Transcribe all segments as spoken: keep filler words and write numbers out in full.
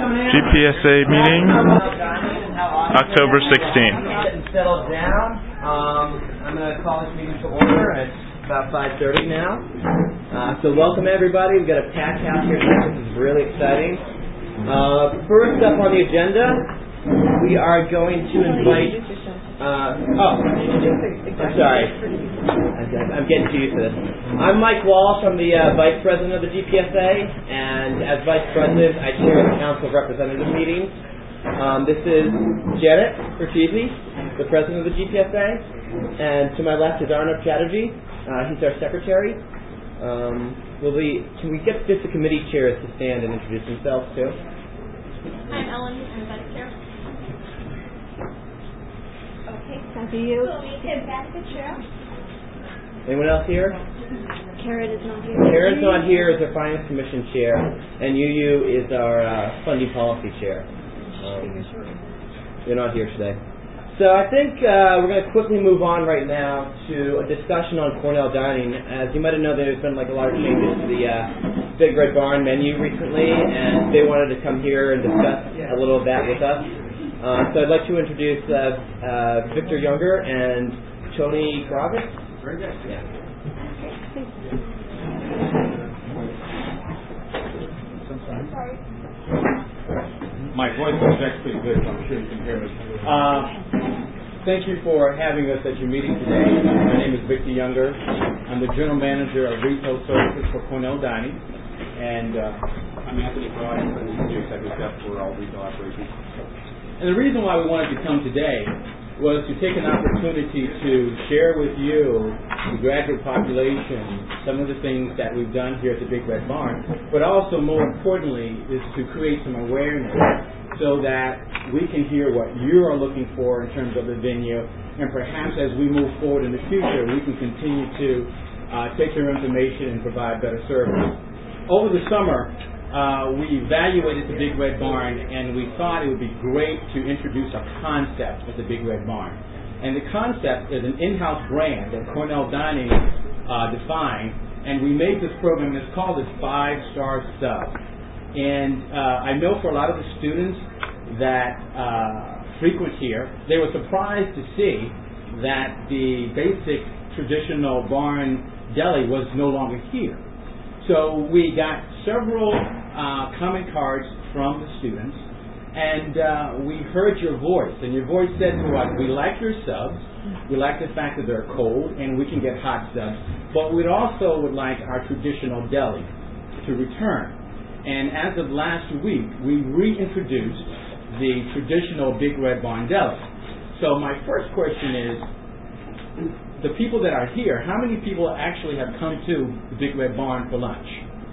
G P S A meeting, October sixteenth. Getting settled down. Um, I'm going to call this meeting to order. It's about five thirty now. Uh, so welcome everybody. We've got a packed house here tonight. This is really exciting. Uh, first up on the agenda, we are going to invite... Uh, oh, I'm sorry. I'm getting too used to this. I'm Mike Walsh. I'm the uh, Vice President of the G P S A, and as Vice President, I chair the Council of Representatives meetings. Um, this is Janet Pertizzi, the President of the G P S A, and to my left is Arnav Chatterjee. Uh, he's our Secretary. Um, will we, can we get just the committee chairs to stand and introduce themselves too? I'm Ellen. I'm Vice Chair. Okay, thank you. Anyone else here? Karen is not here. Karen's not here as our Finance Commission Chair, and Yu Yu is our uh, Funding Policy Chair. Um, you're not here today. So I think uh, we're going to quickly move on right now to a discussion on Cornell Dining. As you might have known, there's been like a lot of changes to the uh, Big Red Barn menu recently, and they wanted to come here and discuss a little of that with us. Uh, so I'd like to introduce uh, uh, Victor Younger and Tony Kravitz. Very good. Yeah. My voice is actually good, so I'm sure you can hear me. Uh, thank you for having us at your meeting today. My name is Victor Younger. I'm the General Manager of Retail Services for Cornell Dining. And uh, I'm Anthony Broad, I'm the Senior Executive Chef for all retail operations. And the reason why we wanted to come today was to take an opportunity to share with you, the graduate population, some of the things that we've done here at the Big Red Barn, but also more importantly is to create some awareness so that we can hear what you are looking for in terms of the venue, and perhaps as we move forward in the future, we can continue to uh, take your information and provide better service. Over the summer, Uh, we evaluated the Big Red Barn, and we thought it would be great to introduce a concept at the Big Red Barn. And the concept is an in-house brand that Cornell Dining uh, defined, and we made this program. It's called the Five Star Sub. And uh, I know for a lot of the students that uh, frequent here, they were surprised to see that the basic traditional barn deli was no longer here. So we got several uh, comment cards from the students, and uh, we heard your voice, and your voice said to us, we like your subs, we like the fact that they're cold, and we can get hot subs, but we also would like our traditional deli to return. And as of last week, we reintroduced the traditional Big Red Barn deli. So my first question is, the people that are here, how many people actually have come to the Big Red Barn for lunch?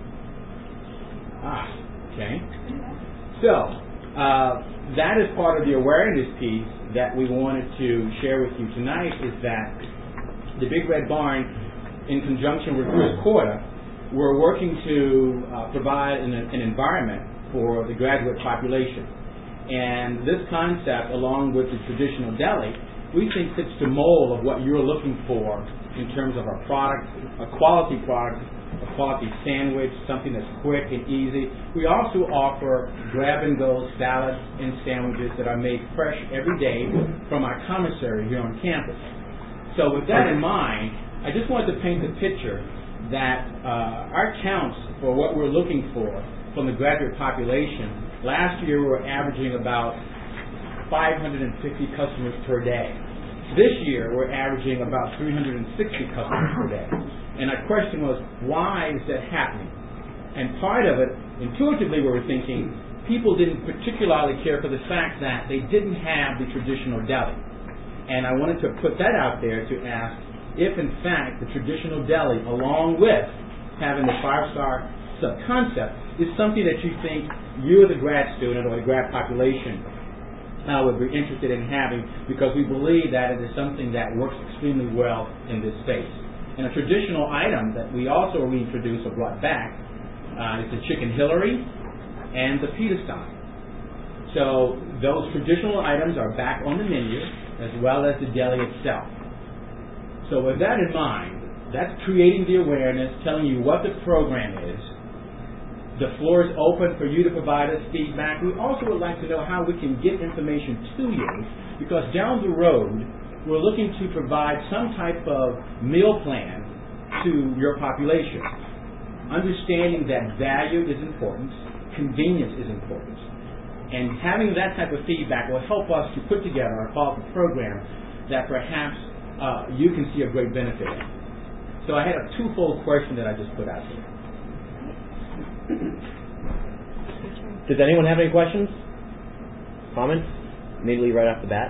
Ah, okay. So, uh, that is part of the awareness piece that we wanted to share with you tonight, is that the Big Red Barn, in conjunction with First Quarter, we're working to uh, provide an, an environment for the graduate population. And this concept, along with the traditional deli, we think fits the mold of what you're looking for in terms of our product, a quality product, a quality sandwich, something that's quick and easy. We also offer grab-and-go salads and sandwiches that are made fresh every day from our commissary here on campus. So with that in mind, I just wanted to paint the picture that uh, our counts for what we're looking for from the graduate population, last year we were averaging about five hundred fifty customers per day. This year, we're averaging about three hundred sixty customers per day. And our question was, why is that happening? And part of it, intuitively, we were thinking, people didn't particularly care for the fact that they didn't have the traditional deli. And I wanted to put that out there to ask if, in fact, the traditional deli, along with having the five-star sub-concept, is something that you think you as a grad student or the grad population Uh, would be interested in having, because we believe that it is something that works extremely well in this space. And a traditional item that we also reintroduced or brought back uh, is the Chicken Hillary and the pita stein. So those traditional items are back on the menu, as well as the deli itself. So with that in mind, that's creating the awareness, telling you what the program is. The floor is open for you to provide us feedback. We also would like to know how we can get information to you, because down the road, we're looking to provide some type of meal plan to your population. Understanding that value is important, convenience is important, and having that type of feedback will help us to put together a quality program that perhaps uh, you can see a great benefit in. So I had a twofold question that I just put out there. Does anyone have any questions? Comments? Immediately right off the bat?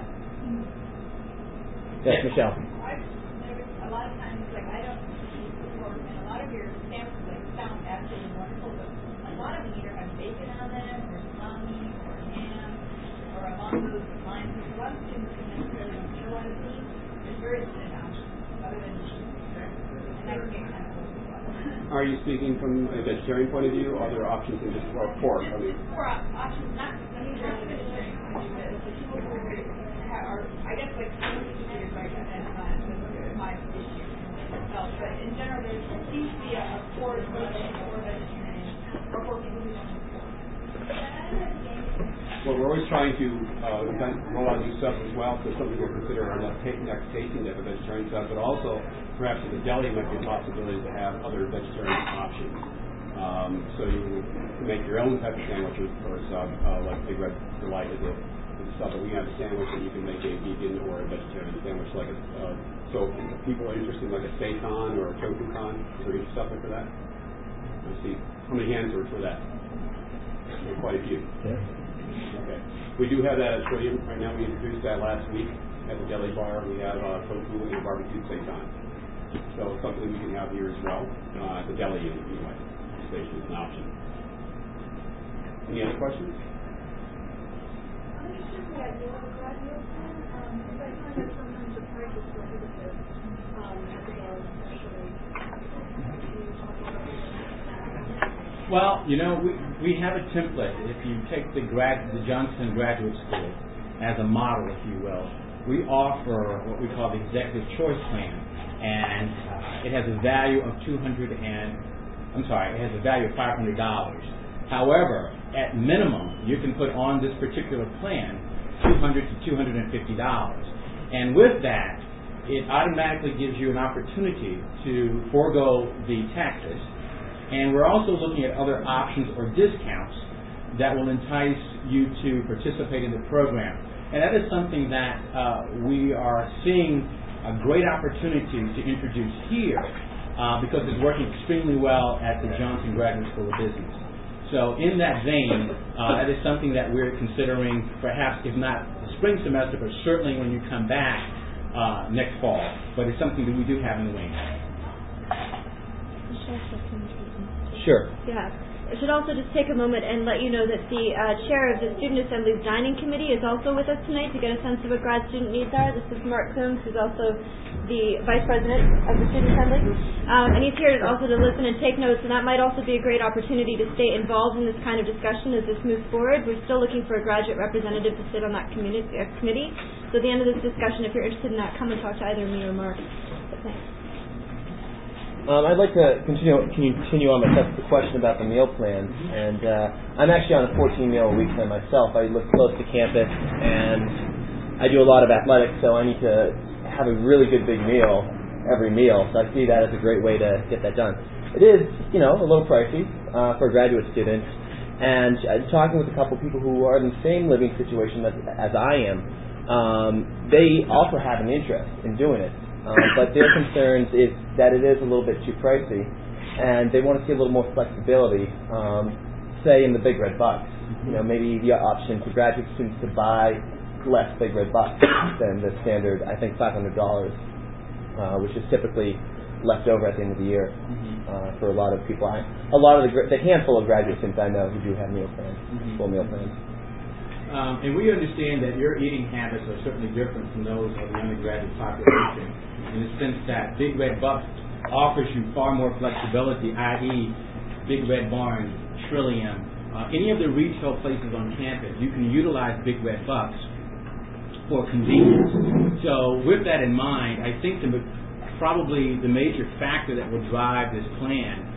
Yes, Yes. Michelle. I've noticed a lot of times, like, I don't eat pork, and a lot of your samples, like, sound absolutely wonderful, but a lot of them either have bacon on them, or salami, or ham, or along those lines. Because a lot of students who necessarily don't eat a lot of meat, there's very limited options other than cheese. And that can get kind of overwhelming. Are you speaking from a vegetarian point of view, or are there options in just or pork? I mean, Or op- options, not necessarily vegetarian, but the people who have, are, I guess, like, some eaters like that, and uh, that's my issue myself. But in general, there seems to be a, a core protein for vegetarian, or for people who don't eat pork. well, we're always trying to uh, kind of roll out new stuff as well, so something we'll consider our next, ta- next tasting day of vegetarian stuff, but also perhaps in the deli might be a possibility to have other vegetarian options. Um, so you can make your own type of sandwich, or uh, uh, like Big Red Delight is a is stuff, but we have a sandwich that you can make a vegan or a vegetarian sandwich. Like a, uh, so if people are interested in like a seitan or a tofu con, is there any stuff like for that? Let's see, how many hands are for that? There are quite a few. Yeah. Okay. We do have that at Trillium right now. We introduced that last week at the deli bar. We have uh, tofu and barbecued seitan. So it's something we can have here as well uh, at the deli unit anyway. Station is an option. Any other questions? Well, you know, we, we have a template. If you take the grad, the Johnson Graduate School as a model, if you will, we offer what we call the Executive Choice Plan, and uh, it has a value of two hundred and I'm sorry, it has a value of five hundred dollars. However, at minimum, you can put on this particular plan two hundred to two hundred fifty dollars, and with that, it automatically gives you an opportunity to forego the taxes. And we're also looking at other options or discounts that will entice you to participate in the program. And that is something that uh, we are seeing a great opportunity to introduce here uh, because it's working extremely well at the Johnson Graduate School of Business. So in that vein, uh, that is something that we're considering, perhaps if not the spring semester, but certainly when you come back uh, next fall. But it's something that we do have in the wings. Sure. Yeah. I should also just take a moment and let you know that the uh, chair of the Student Assembly's Dining Committee is also with us tonight to get a sense of what grad student needs are. This is Mark Coombs, who's also the Vice President of the Student Assembly. Um, and he's here also to listen and take notes, and that might also be a great opportunity to stay involved in this kind of discussion as this moves forward. We're still looking for a graduate representative to sit on that communi- uh, committee. So at the end of this discussion, if you're interested in that, come and talk to either me or Mark. But thanks. Um, I'd like to continue continue on with the question about the meal plan, and uh, I'm actually on a fourteen meal a week plan myself. I live close to campus, and I do a lot of athletics, so I need to have a really good big meal every meal. So I see that as a great way to get that done. It is, you know, a little pricey uh, for a graduate student, and I'm talking with a couple people who are in the same living situation as, as I am. Um, they also have an interest in doing it. Um, but their concerns is that it is a little bit too pricey, and they want to see a little more flexibility, um, say in the Big Red Bucks. You know, maybe the option for graduate students to buy less Big Red Bucks than the standard, I think, five hundred dollars, uh, which is typically left over at the end of the year uh, for a lot of people. I, a lot of the, the handful of graduate students I know who do have meal plans, mm-hmm. full meal plans. Um, and we understand that your eating habits are certainly different from those of the undergraduate population in the sense that Big Red Bucks offers you far more flexibility, that is. Big Red Barn, Trillium, uh, any of the retail places on campus, you can utilize Big Red Bucks for convenience. So with that in mind, I think the, probably the major factor that will drive this plan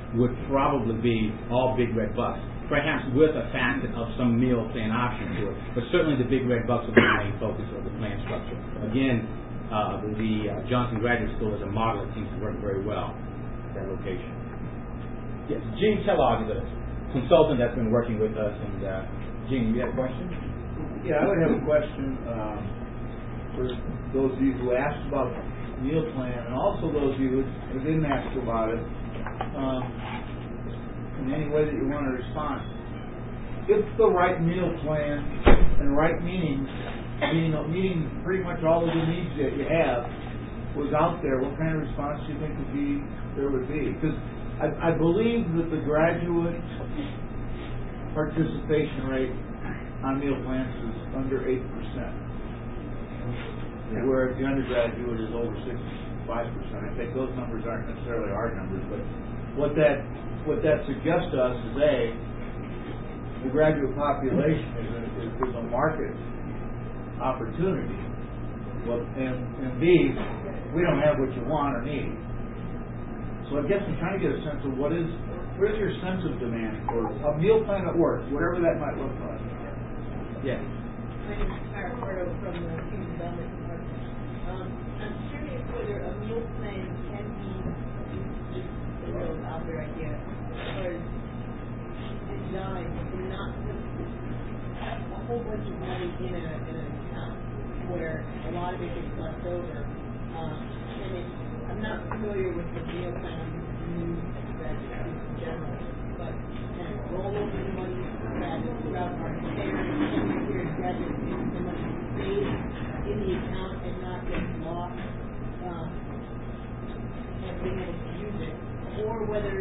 would probably be all Big Red Bucks, perhaps with a facet of some meal plan option to it. But certainly the Big Red Bucks will be the main focus of the plan structure. Again, uh, the, the uh, Johnson Graduate School as a model, it seems to work very well at that location. Yes, Gene Kellogg is a consultant that's been working with us. And uh, Gene, you have a question? Yeah, I would have a question um, for those of you who asked about the meal plan, and also those of you who didn't ask about it, um, in any way that you want to respond. If the right meal plan and right meaning, meaning, meeting pretty much all of the needs that you have, was out there, what kind of response do you think would be there would be? Because I, I believe that the graduate participation rate on meal plans is under eight percent, yeah. Whereas the undergraduate is over sixty-five percent. I think those numbers aren't necessarily our numbers, but what that what that suggests to us is A, the graduate population is a, is, is a market opportunity, well, and, and B, we don't have what you want or need. So I guess I'm trying to get a sense of what is, what is your sense of demand for a meal plan that works, whatever that might look like. Yes. My name is Kara Porto from the Human Development Department. Um, I'm curious whether a meal plan can be just a real out there idea, or designed to not put a whole bunch of money in a in an account where a lot of it gets left over. Um, and it, I'm not familiar with the meal plan news that is in general, but can it roll over the money that is throughout our care and here graduates get the money saved in the account and not get lost, um, and being able to use it, or whether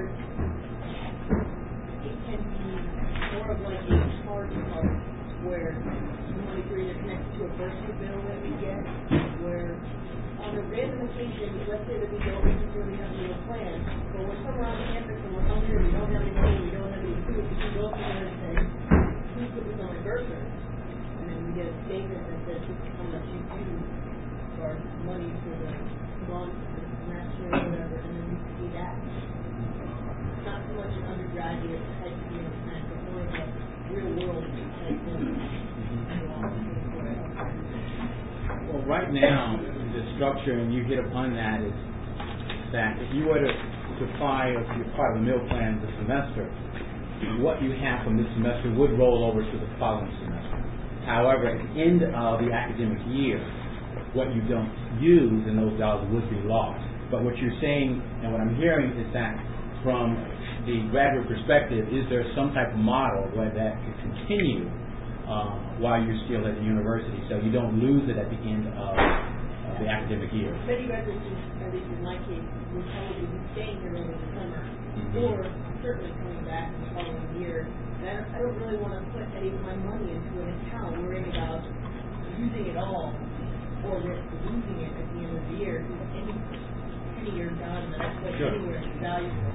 it can be more of like a charge card where the money either connected to a bursar bill that we get, where on a random occasion, let's say that we don't necessarily have a meal plan, but we're somewhere on campus and we're hungry, we don't have any money, we don't have any food, we can go up there and say, please put this on my bursar. And then we get a statement that says this is how much you do for money for the month, for the semester, or whatever, and then we see that. Not so much an undergraduate type meal plan, but more of a real world type thing. Well, right now, the structure, and you hit upon that, is that if you were to supply as part of the meal plan this semester, what you have from this semester would roll over to the following semester. However, at the end of the academic year, what you don't use in those dollars would be lost. But what you're saying, and what I'm hearing, is that from the graduate perspective, is there some type of model where that could continue uh, while you're still at the university, so you don't lose it at the end of uh, the academic year? Many graduates, at least in my case, would probably be staying here over the summer, mm-hmm. or certainly coming back the following year. And I don't, I don't really want to put any of my money into an account worrying about using it all or losing it at the end of the year. Because any three-year job that I put sure. anywhere is valuable.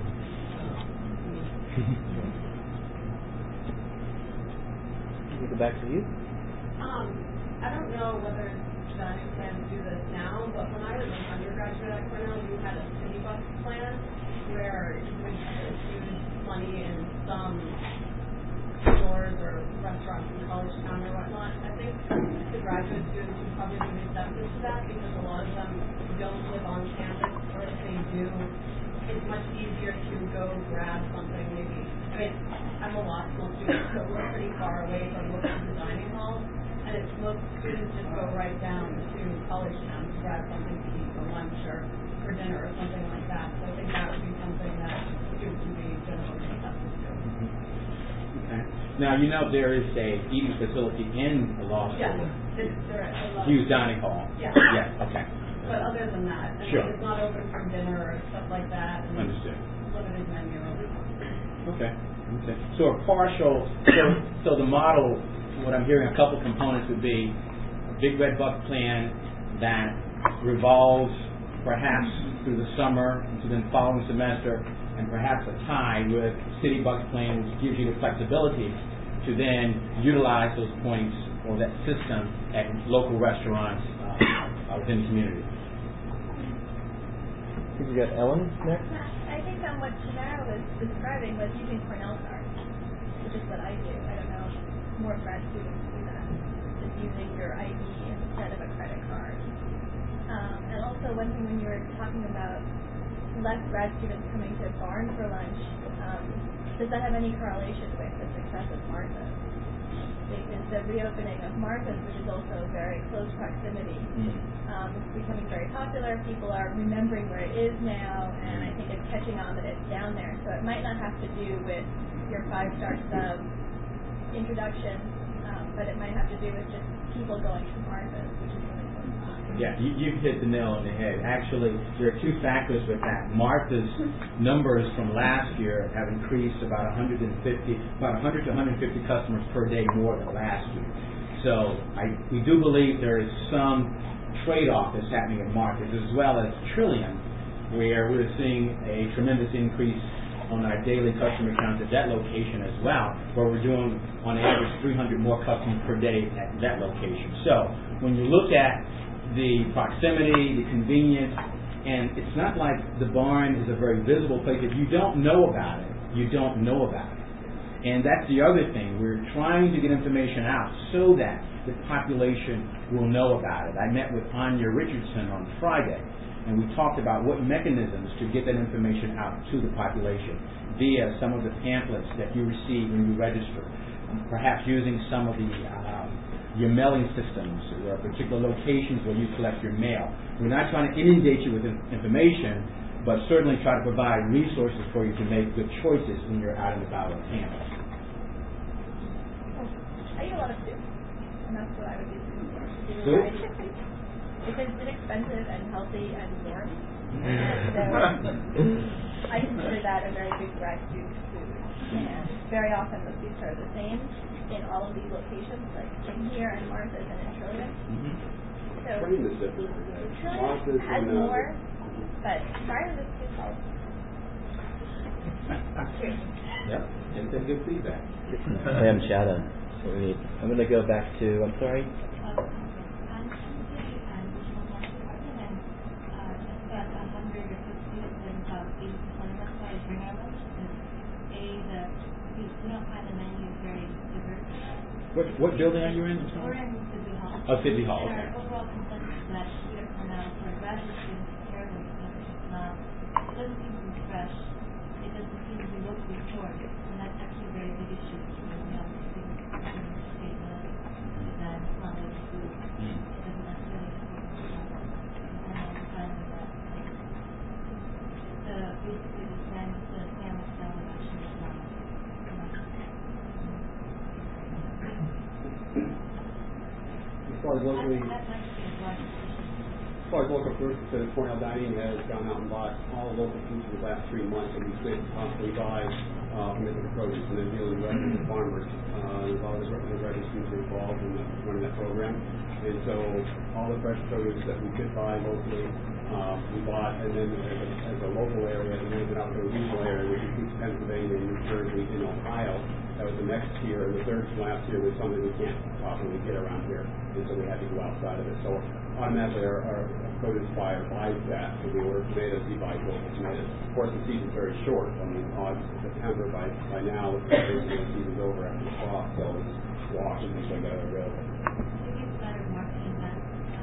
We go back to you. Um, I don't know whether Johnny can do this now, but when I was an undergraduate at Cornell, you had a city bus plan where you would use money in some stores or restaurants in college town or whatnot. I think the graduate students would probably be receptive to that because a lot of them don't live on campus, or if they do, it's much easier to go grab something maybe. I mean, I'm a law school student, so we're pretty far away from most of the dining halls, and it's most students just go right down to college town to grab something to eat for lunch or for dinner or something like that. So I think that would be something that students would be generally receptive to. Okay. Now, you know there is a eating facility in the law school. Yes, it's, there are Hughes Dining Hall. Yeah. Yes, okay. But other than that, I mean, sure. it's not open for dinner or stuff like that. And understood. Limited menu. Okay. Okay. So a partial, so, so the model, what I'm hearing, a couple components would be a Big Red Buck plan that revolves perhaps through the summer into the following semester, and perhaps a tie with City Bucks plan, which gives you the flexibility to then utilize those points or that system at local restaurants uh, within the community. I think we got Ellen next. I think found what Gennaro was describing was using Cornell cards, which is what I do. I don't know if more grad students do that, just using your I D instead of a credit card. Um, and also one thing when you were talking about less grad students coming to Barn for lunch, um, does that have any correlation with the success of Martha's? Because the reopening of Martha's, which is also very close proximity, um, is becoming very popular. People are remembering where it is now, and I think it's catching on that it's down there. So it might not have to do with your five-star sub introduction, um, but it might have to do with just people going to Martha's, which is really close by. Yeah, you, you've hit the nail on the head. Actually, there are two factors with that. Martha's numbers from last year have increased about one hundred fifty, about one hundred to one hundred fifty customers per day more than last year. So I, we do believe there is some trade-off that's happening at Martha's, as well as Trillium, where we're seeing a tremendous increase on our daily customer counts at that location as well, where we're doing on average three hundred more customers per day at that location. So when you look at the proximity, the convenience, and it's not like the Barn is a very visible place. If you don't know about it, you don't know about it. And that's the other thing. We're trying to get information out so that the population will know about it. I met with Anya Richardson on Friday, and we talked about what mechanisms to get that information out to the population via some of the pamphlets that you receive when you register, perhaps using some of the um, your mailing systems or particular locations where you collect your mail. We're not trying to inundate you with information, but certainly try to provide resources for you to make good choices when you're out and about on campus. I eat a lot of soup, and that's what I would use it for. Soup? Because it's inexpensive and healthy and warm. So I consider that a very good grad student food. And very often the soups are the same in all of these locations, like in here and Martha's and in Trillium. Mm-hmm. So Trillium is different. Trillium Martha's has and, uh, more, but Martha's is too cold. True. Yep, and some good feedback. Sam Shadow. Sweet. I'm going to go back to, I'm sorry? What, what building are you in? We're in City Hall. Oh, City Hall, And okay. our overall consensus is that here for now, for graduate students, terrible because it's not, it doesn't seem to be fresh. It doesn't seem to be locally sourced. And that's actually a very big issue because we have students in the state of that quality food. It doesn't necessarily support the level. And I'm finding that the basically the same the family style of action is not. As far as locally, as far as local food, considered Cornell Dining has gone out and bought all local foods for the last three months, and we could possibly buy uh, from Ithaca Produce, and then dealing directly with farmers. Uh, there's always the graduate students are involved in the, running that program, and so all the fresh produce that we could buy locally, uh, we bought, and then as a, as a local area, and then an outdoor regional area, which includes Pennsylvania, New Jersey, and Ohio. That was the next tier, and the third to last tier was something we can't properly get around here, and so we had to go outside of it. So automatically our, our produce buyer buys that. So we order tomatoes, he buys local tomatoes. Of course, the season's very short. I mean, August, September, by by now, the season's over after the crop, so it's wash and things like that are available. Maybe it's better marketing that.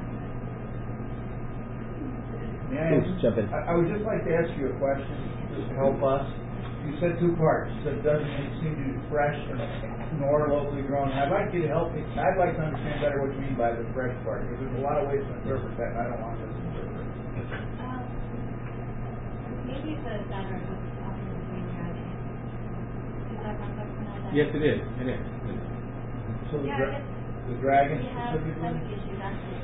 May I, Please jump in. I, I would just like to ask you a question, just to help us. You said two parts. You said it doesn't seem to be fresh nor locally grown. I'd like you to help me. I'd like to understand better what you mean by the fresh part, because there's a lot of ways to interpret that, and I don't want to misinterpret it. Um, maybe the better was often the green dragon. Is that not something like that? Yes, it is. It is. It is. So the, Yeah, dra- I guess the dragon we have specifically? stomach issues, actually.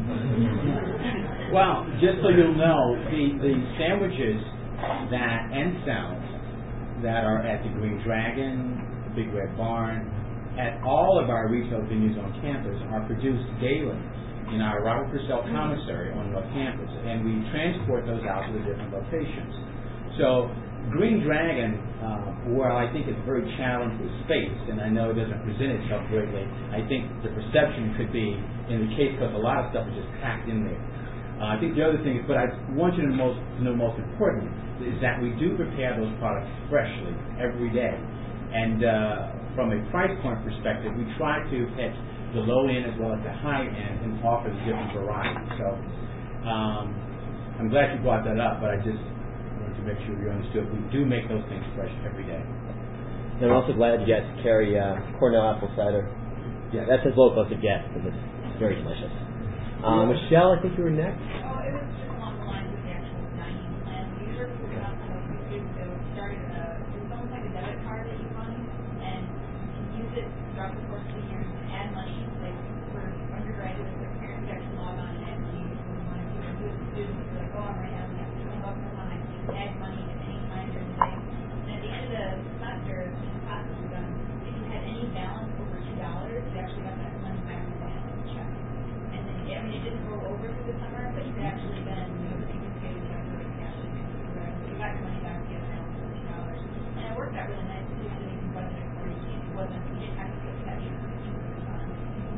Well, just so you'll know, the, the sandwiches that and sounds that are at the Green Dragon, the Big Red Barn, at all of our retail venues on campus are produced daily in our Robert Purcell commissary on North Campus, and we transport those out to the different locations. So Green Dragon, uh, while I think it's very challenged with space, and I know it doesn't present itself greatly, I think the perception could be in the case because a lot of stuff is just packed in there. Uh, I think the other thing is, but I want you to, most, to know most important is that we do prepare those products freshly every day. And uh, from a price point perspective, we try to hit the low end as well as the high end and offer the different varieties. So um, I'm glad you brought that up, but I just wanted to make sure you understood we do make those things fresh every day. And I'm also glad you got to carry uh, Cornell apple cider. Yeah, that's as local as it gets because it's, it's very delicious. Uh, Michelle, I think you were next. Oh, it was just along the lines of the actual dining plan. We were figuring out how we could do started a, it's almost like a debit card that you run, and you can use it throughout the course of the year to add money. Like for undergraduates, their parents actually log on and add money. So we wanted to do it with students, like, oh, I'm right now, we have twenty bucks a month, add money at any time during the day. And at the end of the semester, the classes were done. If you had any balance over two dollars, you actually got that money back in the hand of the check. And then, I mean, it didn't roll over through the summer, but you could actually then, you know, you could pay the check or cash it. You got your money back if you had a balance over two dollars. And it worked out really nice because you can budget accordingly. It wasn't, you didn't have to get catch for the time.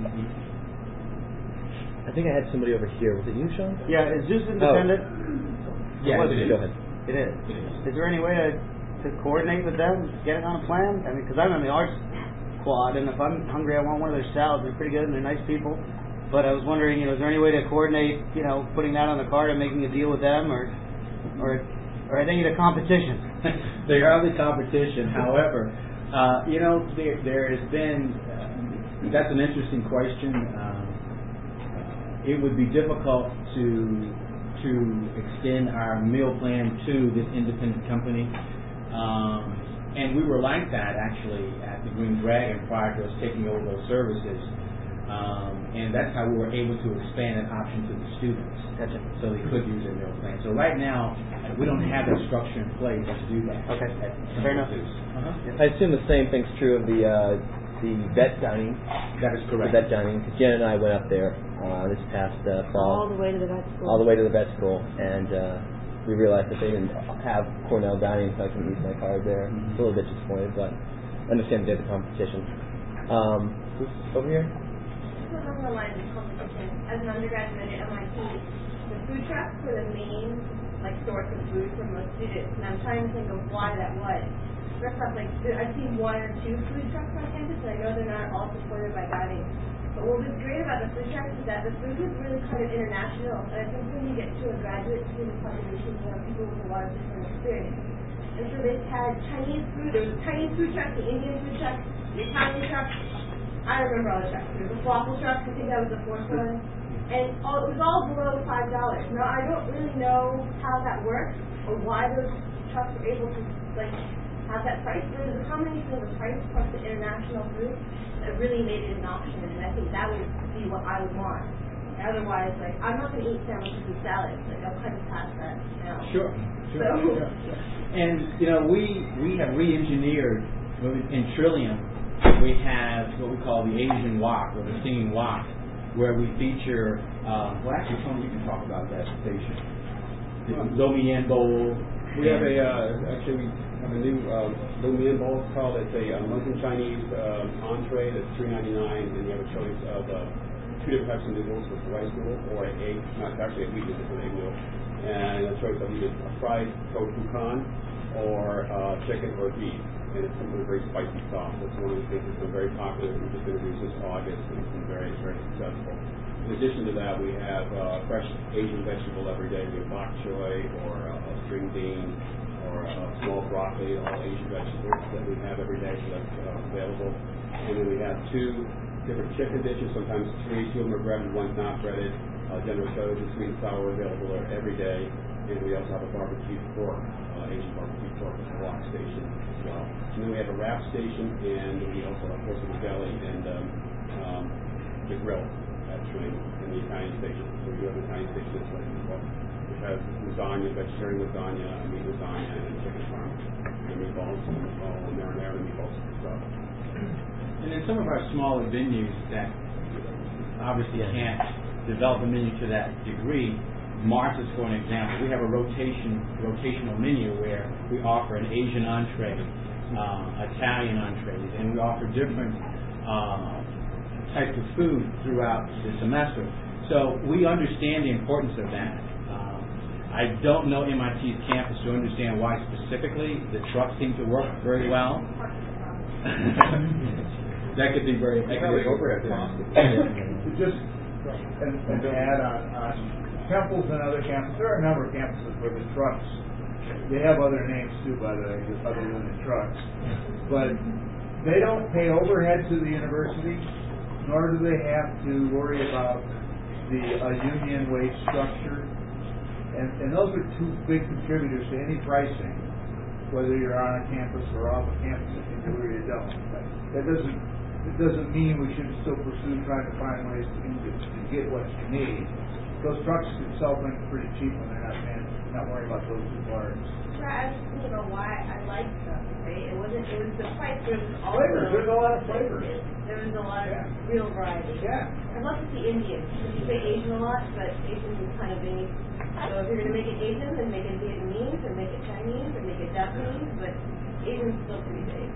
I think I had somebody over here. Was it you, Sean? Yeah, is Zeus independent? Oh. Yeah, it is. Go ahead. It is. Is there any way to, to coordinate with them, get it on a plan? I mean, because I'm in the arts quad, and if I'm hungry, I want one of their salads. They're pretty good, and they're nice people. But I was wondering, you know, is there any way to coordinate, you know, putting that on the card and making a deal with them, or, or, or are they in a competition? They are the competition. However, uh, you know, there, there has been. Uh, that's an interesting question. Um, it would be difficult to to extend our meal plan to this independent company, um, and we were like that actually at the Green Dragon prior to us taking over those services. Um, and that's how we were able to expand an option to the students, gotcha. So they could use their meal plan. So right now, we don't have that structure in place to do that. Okay, fair enough. Uh-huh. I assume the same thing's true of the uh, the vet dining. That is correct. The vet dining, because Jen and I went up there uh, this past uh, fall. All the way to the vet school. All the way to the vet school, and uh, we realized that they didn't have Cornell dining, so I couldn't use my card there. Mm-hmm. It's a little bit disappointed, but I understand they have the competition. Um, over here. Along the lines of competition, as an undergraduate at M I T, the food trucks were the main like source of food for most students, and I'm trying to think of why that was. First off, like I've seen one or two food trucks on campus, and I know they're not all supported by guiding. But what was great about the food trucks is that the food was really kind of international, and I think when you get to a graduate student population, you have people with a lot of different experience. And so they had Chinese food. There was a Chinese food truck, the Indian food truck, the Italian truck. I remember all the trucks. There was a falafel truck. I think that was the fourth one. And all, it was all below five dollars. Now, I don't really know how that works or why those trucks were able to, like, have that price. But it was a combination of the price plus the international food that really made it an option. And I think that would be what I would want. Otherwise, like, I'm not going to eat sandwiches and salads. Like, I'll kind of pass that now. Sure, sure, so, sure, sure. And, you know, we, we have re-engineered in Trillium. We have what we call the Asian Wok, or the Singing Wok, where we feature, uh, well, actually, Tony, you can talk about that station. The Lo Mein Bowl. We have a, uh, actually, we have a new uh, Lo Mein Bowl. It's called, it's a uh, Muslim Chinese uh, entree that's three ninety-nine, and you have a choice of uh, two different types of noodles with rice noodle or an egg, not actually a wheat noodle, it's an egg noodle, and a choice of either a fried tofu con or uh, chicken or beef. And it's something very spicy sauce. That's one of the things that's been very popular. We just introduced this August, and it's been very, very successful. In addition to that, we have uh, fresh Asian vegetable every day. We have bok choy, or uh, a string bean, or a small broccoli, all Asian vegetables that we have every day, so that's uh, available. And then we have two different chicken dishes, sometimes three. Two of them are breaded, one's not breaded. Uh, General Tso's and sweet and sour available every day. And we also have a barbecue pork, uh, Asian barbecue pork at the Wok Station as well. And then we have a wrap station, and we also have, of course, the deli and um, um, the grill at Trillium in the Italian station. So we do have an Italian station that's like as well, which has lasagna, vegetarian lasagna, I mean lasagna, and chicken parm, and meatballs, and all and marinara and meatballs and stuff. And then some of our smaller venues that obviously can't develop a menu to that degree. Martha's, for an example, we have a rotation rotational menu where we offer an Asian entree, uh, Italian entrees, and we offer different uh, types of food throughout the semester. So we understand the importance of that. Um, I don't know M I T's campus to understand why specifically the trucks seem to work very well. That could be very, that could be overhead cost. Just, and, and to add on, on temples and other campuses, there are a number of campuses where the trucks, they have other names too, by the way, other than the trucks, but they don't pay overhead to the university, nor do they have to worry about the uh, union wage structure, and, and those are two big contributors to any pricing, whether you're on a campus or off a campus, if you do or you don't. That doesn't, it doesn't mean we shouldn't still pursue trying to find ways to, to get what you need. Those trucks can sell things pretty cheap when they're not paying, not worrying about those two parts. I was thinking about why I like stuff, right? It wasn't, it was the price, there was also... Flavors, there's a lot of flavors. There was a lot of Yeah. real variety. Yeah. I'd love to see Indian. You say Asian a lot, but Asian is kind of vague. So if you're going to make it Asian, then make it Vietnamese, or make it Chinese, or make it Japanese, but Asian's still pretty vague.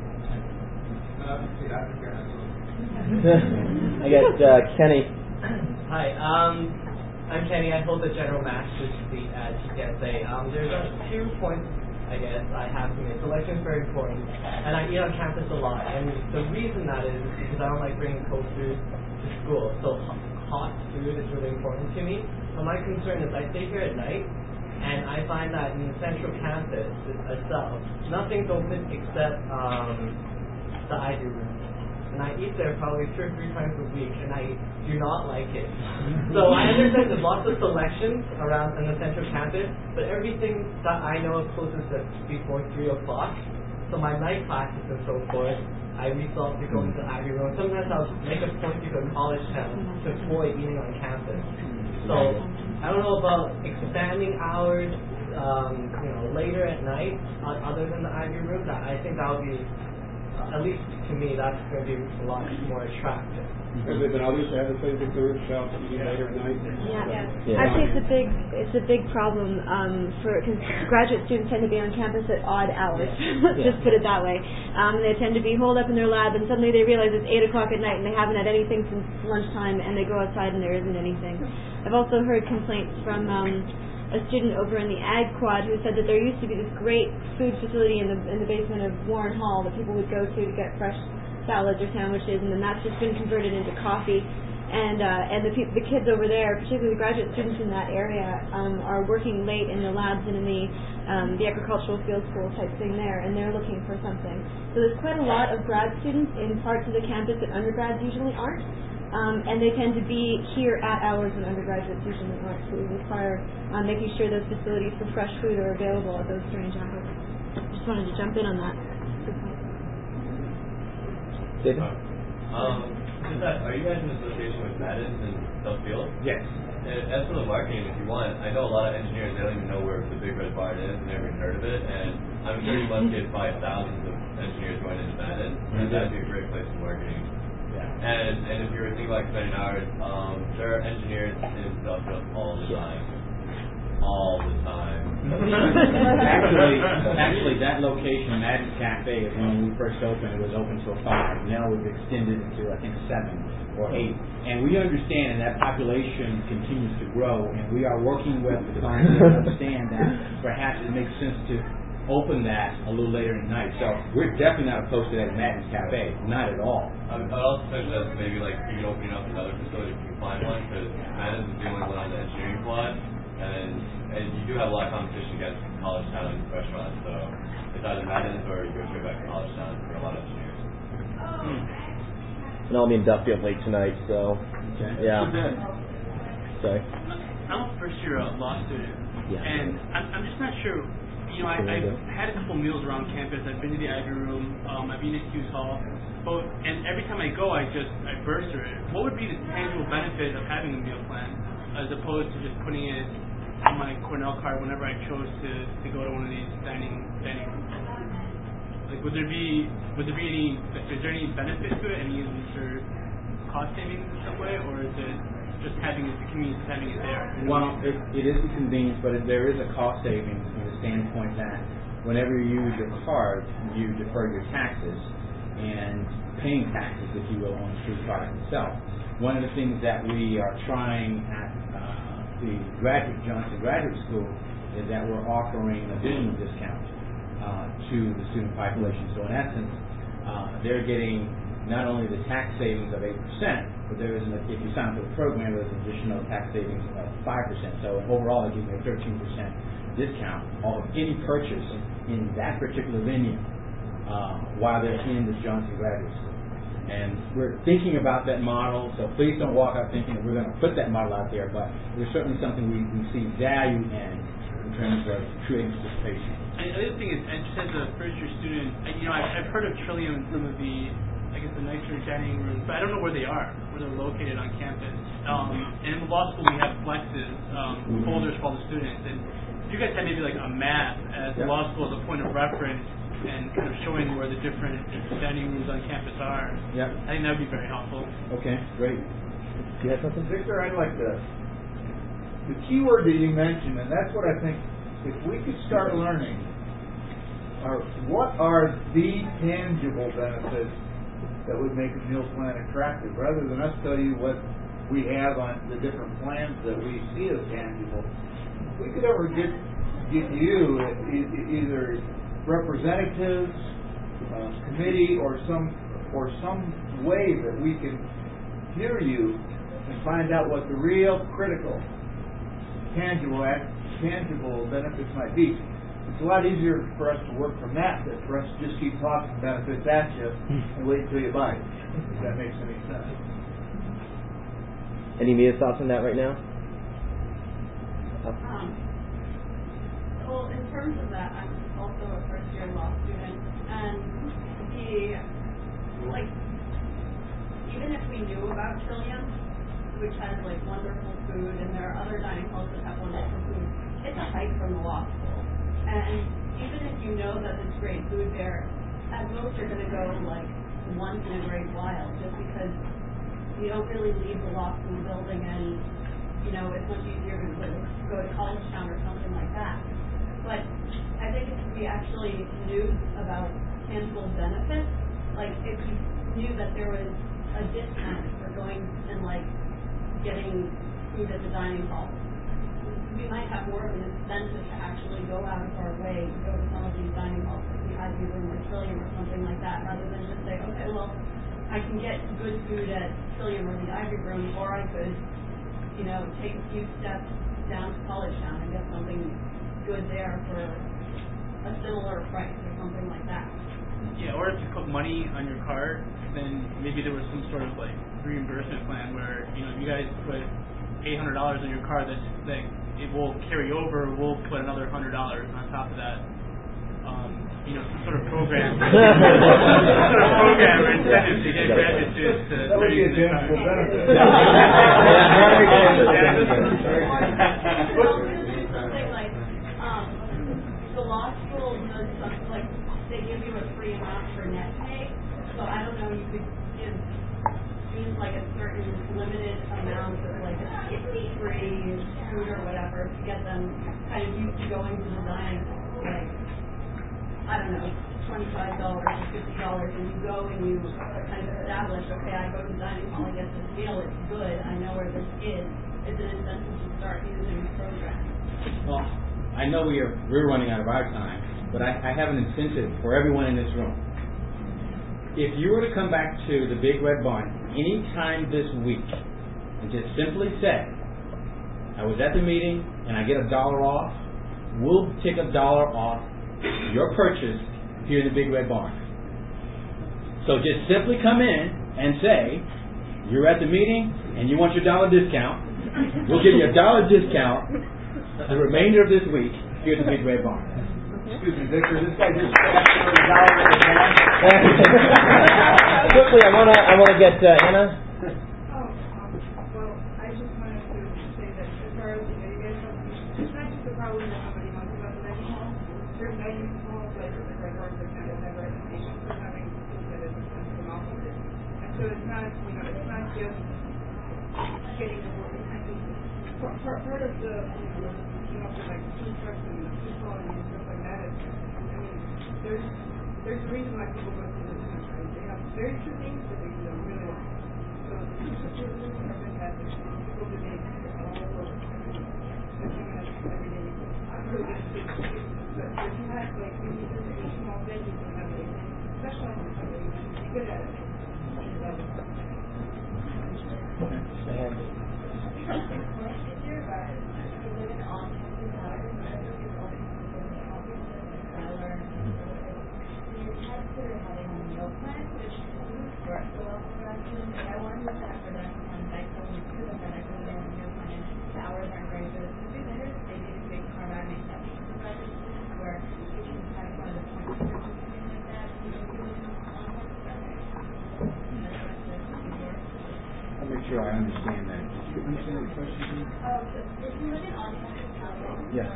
I got uh, Kenny. Hi, um, I'm Kenny. I hold the general master's seat at T K S A. Um, there's a few points, I guess, I have to make. Selection is very important, and I eat on campus a lot. And the reason that is because I don't like bringing cold food to school. So hot food is really important to me. But my concern is I stay here at night, and I find that in the central campus itself, nothing's open except um, the Ivy Room. And I eat there probably two or three times a week, and I do not like it. So I understand there's lots of selections around in the central campus, but everything that I know of closes at before three o'clock. So my night classes and so forth, I resolve to go into the Ivy Room. Sometimes I'll make a point to go to College Town to avoid eating on campus. So I don't know about expanding hours, um, you know, later at night, uh, other than the Ivy Room. That I think that would be, uh, at least to me, that's going to be a lot more attractive. Has there been others that have the same concerns about eating later at night? Yeah. Yeah. Actually, it's a big it's a big problem um, for because graduate students tend to be on campus at odd hours. Let's Yeah. just put it that way. Um, they tend to be holed up in their lab, and suddenly they realize it's eight o'clock at night, and they haven't had anything since lunchtime, and they go outside, and there isn't anything. I've also heard complaints from um, a student over in the Ag Quad who said that there used to be this great food facility in the in the basement of Warren Hall that people would go to to get fresh salads or sandwiches, and then that's just been converted into coffee. And uh, and the pe- the kids over there, particularly the graduate students in that area, um, are working late in the labs and in the um, the agricultural field school type thing there, and they're looking for something. So there's quite a lot of grad students in parts of the campus that undergrads usually aren't, um, and they tend to be here at hours when undergraduates usually aren't. So we require um, making sure those facilities for fresh food are available at those strange hours. Just wanted to jump in on that. David? Um, just that, are you guys in association with Madden's and Duffield? Yes. And as for the marketing, if you want, I know a lot of engineers, they don't even know where the Big Red Barn is, and never even heard of it, and I'm sure you must get probably thousands of engineers going into Madden, and that'd be a great place for marketing. Yeah. And and if you were thinking about spending hours, um, there are engineers in Duffield all the time. All the time. actually, actually, that location, Madden's Cafe, when we first opened, it was open till five. Now we've extended it to I think seven or eight. And we understand, and that population continues to grow. And we are working with the clients to understand that perhaps it makes sense to open that a little later at night. So we're definitely not opposed to that Madden's Cafe, not at all. I would also think that maybe like even opening up another facility if you can find one, because Madden's is the only one on the engineering quad. And and you do have a lot of competition against College Town restaurants, so it's either Madden's or you go straight back to College Town for a lot of engineers. And I'll be in Duffield late tonight, so Okay. yeah. Sorry. I'm a first year uh, law student, Yeah. and I'm, I'm just not sure. You know, I, I've had a couple meals around campus. I've been to the Ivy Room. Um, I've eaten at Hughes Hall. But, and every time I go, I just I burst through it. What would be the tangible benefit of having a meal plan, as opposed to just putting it on my Cornell card whenever I chose to, to go to one of these dining dining rooms? Like, would there be would there be any is there any benefit to it? Any is there cost savings in some way, or is it just having it the convenience of having it there? Well, it, it is a convenience, but it, there is a cost savings from the standpoint that whenever you use your card, you defer your taxes and paying taxes, if you will, on the food product itself. one of the things that we are trying at uh, the graduate Johnson Graduate School is that we're offering an additional discount uh, to the student population. So in essence, uh, they're getting not only the tax savings of eight percent, but there is an, if you sign up for the program, there's an additional tax savings of five percent. So overall, they're getting a thirteen percent discount off of any purchase in that particular venue uh, while they're in the Johnson Graduate School. And we're thinking about that model, so please don't walk out thinking that we're going to put that model out there, but there's certainly something we, we see value in in terms of creating participation. And the other thing is, and just as a first-year student, you know, I've, I've heard of Trillium, some of the, I guess, the nicer dining rooms, but I don't know where they are, where they're located on campus. Um, and in the law school, we have flexes, um, mm-hmm. folders for all the students. And if you guys had maybe like a map as the law school as a point of reference and kind of showing where the different dining rooms on campus are, yeah. I think that would be very helpful. Okay, great. Do you have something? Victor, I'd like to, the key word that you mentioned, and that's what I think, if we could start learning, are what are the tangible benefits that would make a meal plan attractive, rather than us tell you what we have on the different plans that we see as tangible. If we could ever get get you either representatives, uh, committee, or some or some way that we can hear you and find out what the real critical, tangible, tangible benefits might be. It's a lot easier for us to work from that than for us to just keep talking benefits at you and wait until you buy it. If that makes any sense. Any immediate thoughts on that right now? Um, well, in terms of that, I'm also a first-year law student, and the, like, even if we knew about Trillium, which has, like, wonderful food, and there are other dining halls that have wonderful food, it's a hike from the law school. And even if you know that there's great food there, at most you're going to go, like, once in a great while, just because you don't really leave the law school building, and, you know, it's much easier to go to College Town or something like that. But I think if we actually knew about tangible benefits, like if you knew that there was a discount for going and, like, getting food at the dining hall, we might have more of an incentive to actually go out of our way to go to some of these dining halls, like the Ivy Room or Trillium or something like that, rather than just say, okay, well, I can get good food at Trillium or the Ivy Room, or I could, you know, take a few steps down to College Town and get something good there for a similar price or something like that. Yeah, or if you put money on your card, then maybe there was some sort of, like, reimbursement plan where, you know, if you guys put eight hundred dollars on your card, that's, that it will carry over, we'll put another one hundred dollars on top of that. Um, you know, some sort of program. some sort of program or incentive to get graduate students to... That would be a tangible benefit. Something like, um, the law school does something like, they give you a free amount for net pay, so I don't know, you could give students like a certain limited amount of like free food or whatever to get them kind of used to going to the dining hall, like, I don't know, twenty-five dollars or fifty dollars, and you go and you kind of establish, okay, I go to the dining hall and get this meal, it's good, I know where this is. It's an incentive to start using the program. Well, I know we are we're running out of our time, but I, I have an incentive for everyone in this room. If you were to come back to the Big Red Barn any time this week and just simply say, I was at the meeting and I get a dollar off, we'll take a dollar off your purchase here in the Big Red Barn. So just simply come in and say, you're at the meeting and you want your dollar discount, we'll give you a dollar discount the remainder of this week here at the Big Red Barn. Excuse me, Victor, this guy just asked for a dollar in advance. Quickly, I want to I want to get uh, Anna. Oh, um, well, I just wanted to say that as far as the you guys know, it's not just the problem that nobody knows about the dining hall. Certain dining halls, like the Red Barn, for example, have reputations for having food that is expensive and all of it. And so it's not, you know, it's not just getting the work. I think part, part, part of the, you know, you know, for like food trucks and food quality and stuff like that is, I mean, there's there's a reason why people go to the restaurant, right? They have very few things that they do really well. So the food I'll make sure I understand that. Did you understand the question? If you look at on-campus housing, Yes.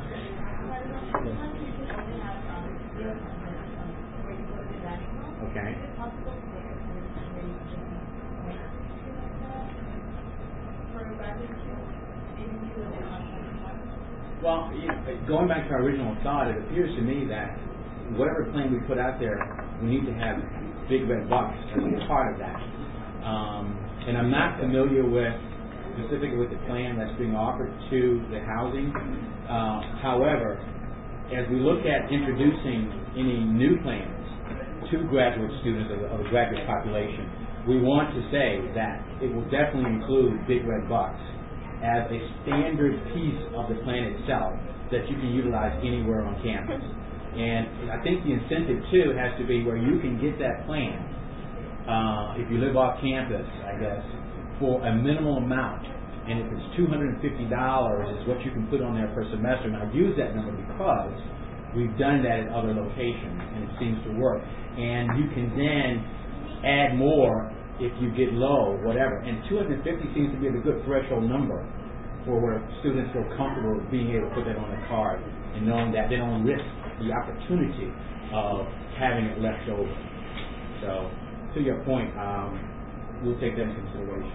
Okay. Is it possible to look at maybe just point like that for a graduate student, maybe to live in on-campus housing? Well, you know, going back to our original thought, it appears to me that whatever plan we put out there, we need to have big red bucks as a part of that. Um, and I'm not familiar with specifically with the plan that's being offered to the housing. Uh, however, as we look at introducing any new plans to graduate students of the, of the graduate population, we want to say that it will definitely include big red bucks as a standard piece of the plan itself that you can utilize anywhere on campus. And I think the incentive too has to be where you can get that plan, uh, if you live off campus, I guess, for a minimal amount. And if it's two hundred fifty dollars is what you can put on there per semester. And I use that number because we've done that at other locations and it seems to work. And you can then add more if you get low, whatever. And two hundred fifty seems to be a good threshold number for where students feel comfortable being able to put that on their card and knowing that they don't risk the opportunity of having it left over. So, to your point, um, we'll take that into consideration.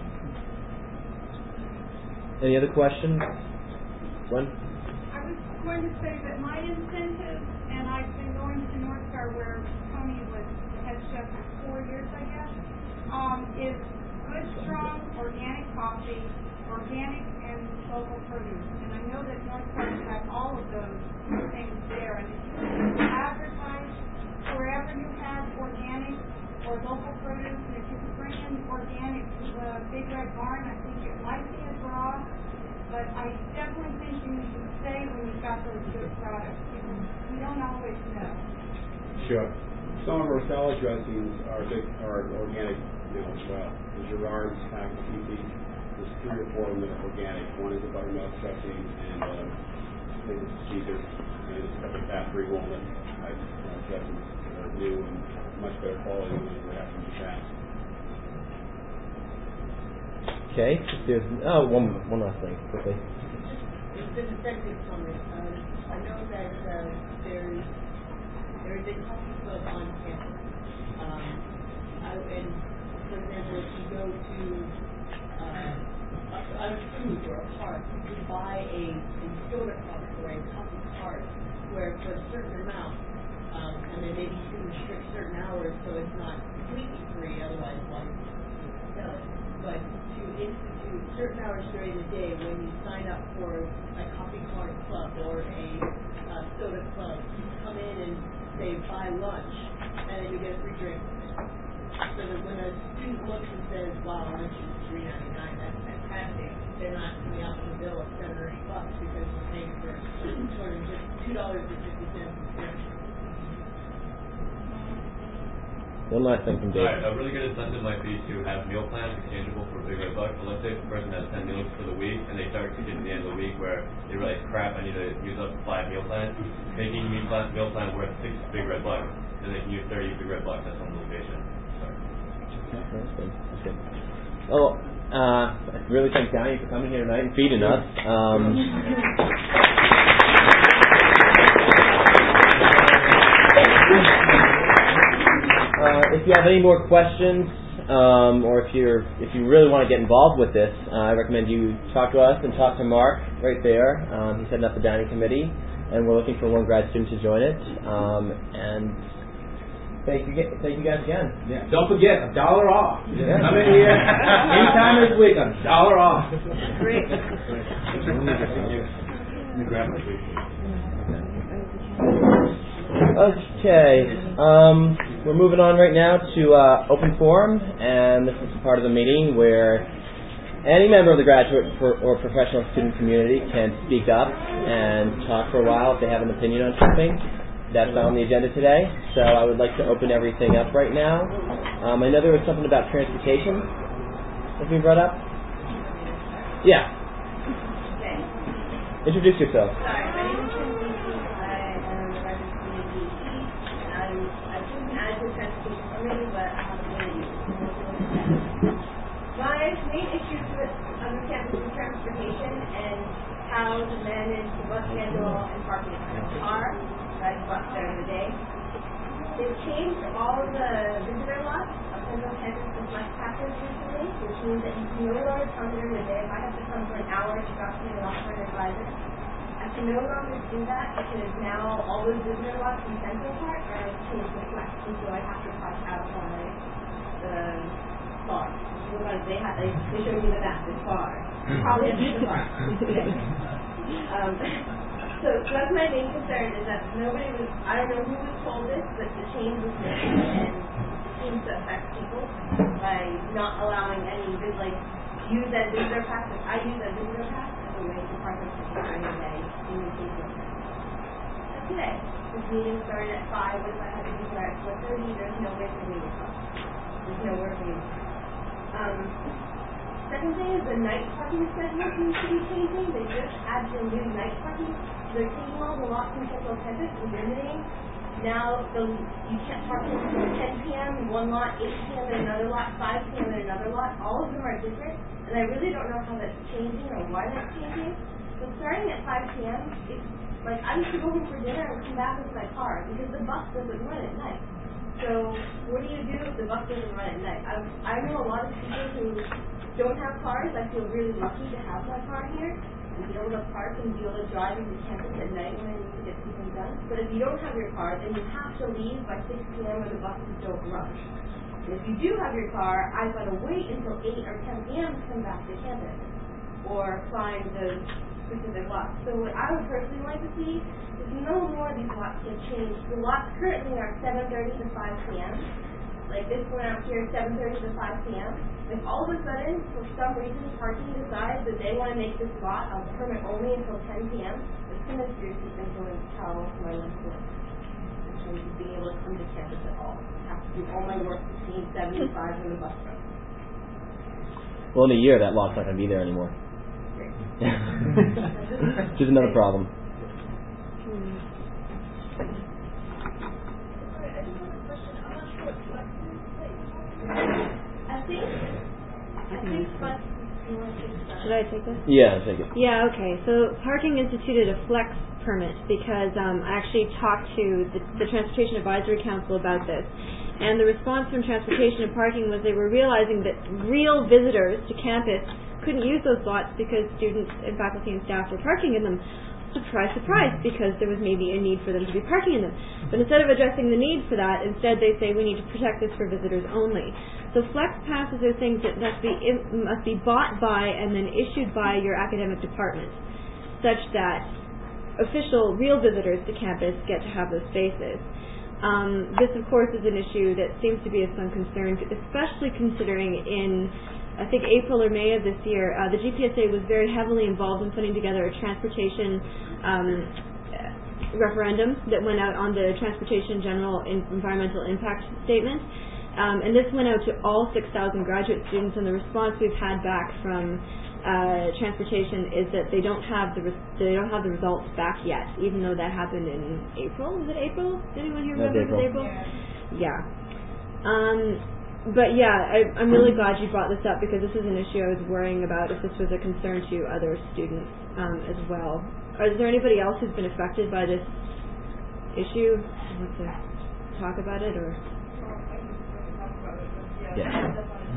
Any other questions? One? I was going to say that my incentive, and I've been going to North Star where Tony was head chef for four years, I guess, um, is good, strong, organic coffee, organic and local produce. And I know that North Star has all of those things there. And if you advertise wherever you have organic or local produce, and if you could bring in organic to the Big Red Barn, I think it might be a draw. But I definitely think you need to say when you've got those good products, because we don't always know. Sure. Some of our salad dressings are big, are organic now as well. The Gerard's pack of P P, there's three or four of them that are organic. One is a buttermilk dressing, and uh, I think it's Caesar, and it's a fat-free walnut type uh, dressings that are new and much better quality than we have from the past. Okay. There's, oh, one, one last thing, quickly. It's been effective summary. Um, I know that uh, there's there is a coffee club on campus. Um, I, and for example, if you go to uh, a, a food or a park, you can buy a, a soda cup or a coffee cart where for a certain amount, um, and then maybe you can restrict certain hours so it's not completely free. Otherwise, why sell it? But to institute certain hours during the day when you sign up for a coffee cart club or a uh, soda club, you come in and say buy lunch and then you get a free drink. So that when a student looks and says, wow, lunch is three ninety-nine, that's fantastic, they're not coming out with a bill of seven or eight bucks because they're paying for two dollars and fifty cents. One last thing from Dave. Right, a really good incentive might be to have meal plans exchangeable for big red bucks. So let's say if a person has ten meals for the week and they start to get to the end of the week where they realize, crap, I need to use up five meal plans, making meal plan, meal plan worth six big red bucks, then they can use thirty big red bucks at some location. Sorry. Okay, that's good. That's good. Well, uh, I really thank Downey for coming here tonight and feeding us. Um, Uh, if you have any more questions, um, or if you're if you really want to get involved with this, uh, I recommend you talk to us and talk to Mark right there. Um, he's heading up the dining committee, and we're looking for one grad student to join it. Um, and thank you, thank you guys again. Yeah. Don't forget, a dollar off. Yeah. Come in here anytime this week, a dollar off. Great. Let me grab my week. Okay, um, we're moving on right now to uh, open forum, and this is part of the meeting where any member of the graduate for, or professional student community can speak up and talk for a while if they have an opinion on something. That's not on the agenda today, so I would like to open everything up right now. Um, I know there was something about transportation that's being brought up. Yeah. Okay. Introduce yourself. Sorry, my name is Cynthia. I am a registered community east, and I'm a student manager transportation committee, but I have a community. My main issues with understanding transportation and how to manage the bus schedule and parking in my car. I bus during the day. They've changed all the visitor lots of Central Campus to flex passes recently, which means that you can no longer come during the day. If I have to come for an hour to drop something off for an advisor, I can no longer do that because now all those visitor lots in Central Park are changed to flex, and so I have to park out by the bar. Because they have, they, they showed me the map, it's far. Probably at the bar. um, So, so that's my main concern is that nobody was, I don't know who was told this, but the change was made and seems to affect people by not allowing any good, like, use that visitor pass, like I use that visitor pass as a way to park during the day in the people. So today, this meeting started at five, what if I had to be there at four thirty? There's no way for me to come. There's nowhere for me to come. Um, Second thing is the night parking schedule seems to be changing. They just added a new night parking. They're taking all the lots from Central Campus and limiting. Now the, you can't park until ten p.m. in one lot, eight p.m. in another lot, five p.m. in another lot. All of them are different, and I really don't know how that's changing or why that's changing. So starting at five p.m., it's like I used to go home for dinner and come back with my car because the bus doesn't run at night. So what do you do if the bus doesn't run at night? I, I know a lot of people who don't have cars. I feel really lucky to have my car here and be able to park and be able to drive into campus at night when I need to get something done. But if you don't have your car, then you have to leave by six p.m. or the buses don't run. And if you do have your car, I've got to wait until eight or ten p.m. to come back to campus or find the specific lots. So what I would personally like to see is no more of these lots get changed. The lots currently are seven thirty to five p.m. Like this one out here, seven thirty to five p.m. If all of a sudden, for some reason, parking decides that they want to make this lot a permit only until ten p.m., it's going to seriously influence how my life works in terms of being able to come to campus at all. I have to do all my work between seven and five when the bus runs. Well, in a year, that lot's not going to be there anymore. Which is another problem. I think, I think flex, you want to take that? Should I take this? Yeah, take it. Yeah, okay. So Parking instituted a flex permit because um, I actually talked to the, the Transportation Advisory Council about this. And the response from Transportation and Parking was they were realizing that real visitors to campus couldn't use those lots because students and faculty and staff were parking in them. Surprise, surprise, because there was maybe a need for them to be parking in them. But instead of addressing the need for that, instead they say we need to protect this for visitors only. So flex passes are things that must be must be bought by and then issued by your academic department, such that official, real visitors to campus get to have those spaces. Um, this, of course, is an issue that seems to be of some concern, especially considering in I think April or May of this year, uh, the G P S A was very heavily involved in putting together a transportation um, referendum that went out on the Transportation General in Environmental Impact Statement. Um, and this went out to all six thousand graduate students, and the response we've had back from uh, Transportation is that they don't have the res- they don't have the results back yet, even though that happened in April. Was it April? Did anyone here remember? April. It was April? Yeah. yeah. Um, But yeah, I, I'm really glad you brought this up because this is an issue I was worrying about if this was a concern to other students um, as well. Is there anybody else who's been affected by this issue? Want to talk about it or? Yeah.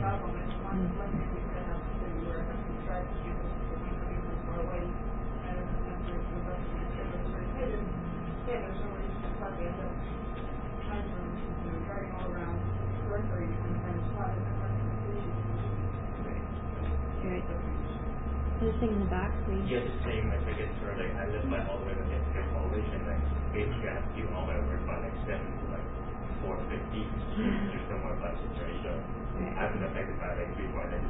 There's a thing in the back, please. Yeah, just saying my tickets for like I live like all the way to get to college and like basically I have to do all my work by like seven to like four fifty. There's no more buses, right? So I've been affected by like three point I just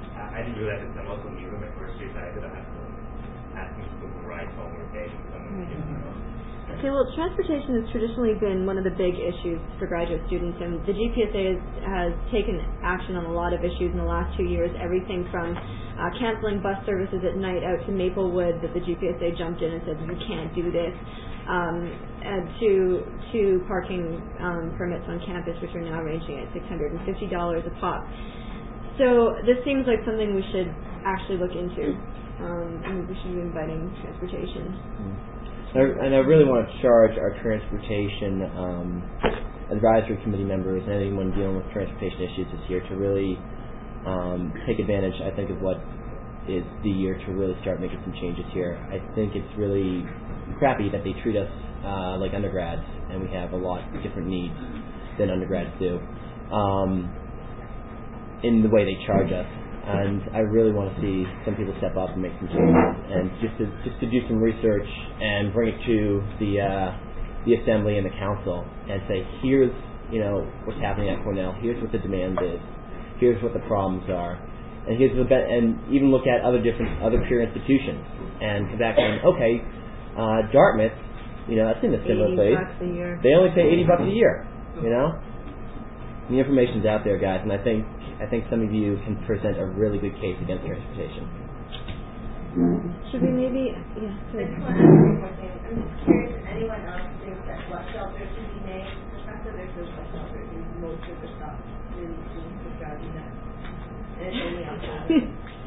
I, I didn't realize that I'm also new in my first year, so I could have had to ask people to ride home or pay someone. Okay, well, transportation has traditionally been one of the big issues for graduate students, and the G P S A has, has taken action on a lot of issues in the last two years, everything from uh, canceling bus services at night out to Maplewood that the G P S A jumped in and said, you can't do this, um, and to, to parking um, permits on campus, which are now ranging at six hundred fifty dollars a pop. So this seems like something we should actually look into. Um, and we should be inviting transportation. Mm. And I really want to charge our transportation um, advisory committee members and anyone dealing with transportation issues this year to really um, take advantage, I think, of what is the year to really start making some changes here. I think it's really crappy that they treat us uh, like undergrads, and we have a lot of different needs than undergrads do um, in the way they charge us. And I really want to see some people step up and make some changes, and just to just to do some research and bring it to the uh, the assembly and the council and say, here's you know what's happening at Cornell, here's what the demand is, here's what the problems are, and here's the be- and even look at other different other peer institutions and come back and okay, uh, Dartmouth, you know that's in a similar place. eighty bucks a year. They only pay eighty bucks a year, you know. The information's out there, guys, and I think I think some of you can present a really good case against transportation. Should we maybe, yeah, sorry. I just want to ask one more thing. I'm just curious if anyone else thinks that bus shelters should be made. Professor, there's no bus shelters in most of the shops. Really seems to drive me nuts. And it's only outside. I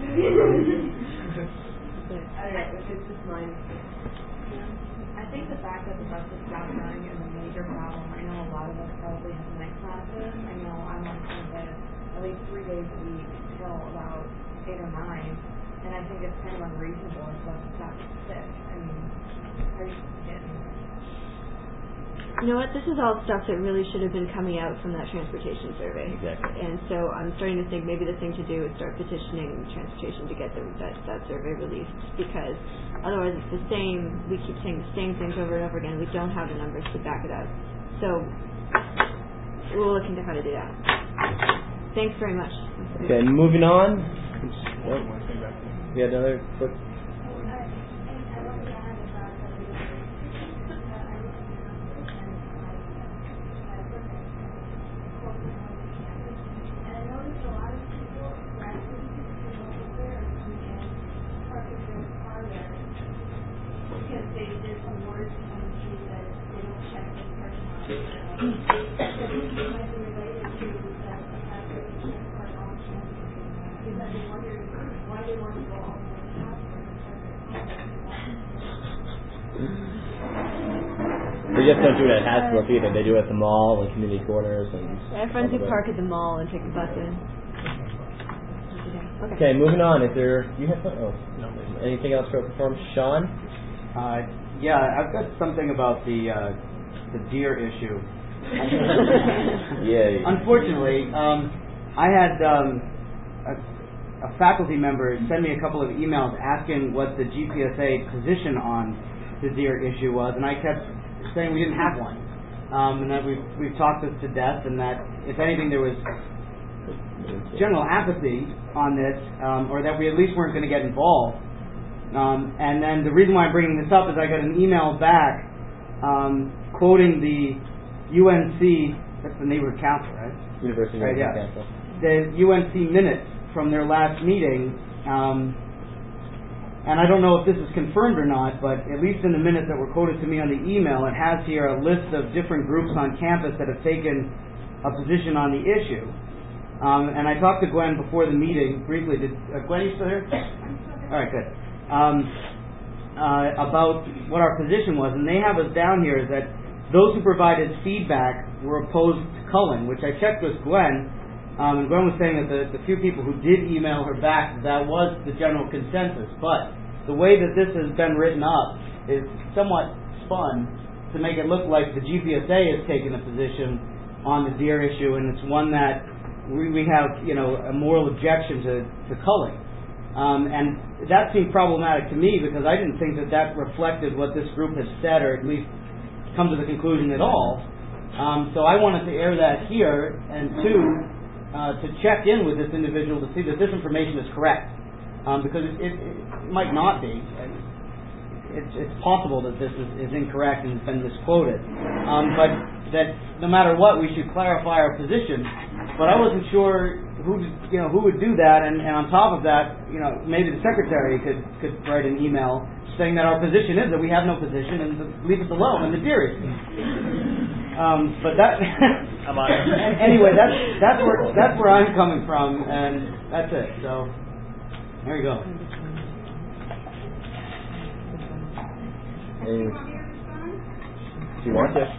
don't know, it's just mine. I think the fact that the buses stopped running is a major problem. I know a lot of us probably have night classes. I know I'm on campus at least three days a week till about eight or nine, and I think it's kind of unreasonable if buses stop at six. I mean, how are you getting there? You know what? This is all stuff that really should have been coming out from that transportation survey. Exactly. And so I'm starting to think maybe the thing to do is start petitioning transportation to get the, that that survey released, because otherwise it's the same. We keep saying the same things over and over again. We don't have the numbers to back it up. So we'll look into how to do that. Thanks very much. Okay, moving on. Oh, we had another quick. They just don't do it at Hasbrook either. They do it at the mall and community corners. And I have friends who park at the mall and take the bus in. Okay. Okay, moving on. Is there you have oh no anything else for from Sean? Uh, yeah, I've got something about the uh, the deer issue. Yeah. Unfortunately, um, I had um, a, a faculty member send me a couple of emails asking what the G P S A position on the deer issue was, and I kept saying we didn't have one, um, and that we've we've talked this to death, and that if anything there was general apathy on this, um, or that we at least weren't going to get involved. Um, and then the reason why I'm bringing this up is I got an email back um, quoting the U N C, that's the neighborhood council, right? University right, yeah. Council. The U N C minutes from their last meeting, um, and I don't know if this is confirmed or not, but at least in the minutes that were quoted to me on the email, it has here a list of different groups on campus that have taken a position on the issue. Um, and I talked to Gwen before the meeting briefly. Did uh, Gwen, you still here? All right, good. Um, uh, about what our position was, and they have us down here is that those who provided feedback were opposed to culling, which I checked with Gwen, um, and Gwen was saying that the, the few people who did email her back, that was the general consensus. But the way that this has been written up is somewhat spun to make it look like the G P S A has taken a position on the deer issue, and it's one that we, we have, you know, a moral objection to, to culling. Um, and that seemed problematic to me because I didn't think that that reflected what this group has said, or at least come to the conclusion at all. Um, so I wanted to air that here. And two, uh, to check in with this individual to see that this information is correct, um, because it, it, it might not be. It's, it's possible that this is, is incorrect and has been misquoted, um, but that no matter what, we should clarify our position. But I wasn't sure who you know who would do that, and, and on top of that, you know, maybe the secretary could could write an email saying that our position is that we have no position and to leave us alone and the deer is. Um, but that anyway, that's that's where that's where I'm coming from, and that's it. So there you go. Do you want me to respond? If you want to.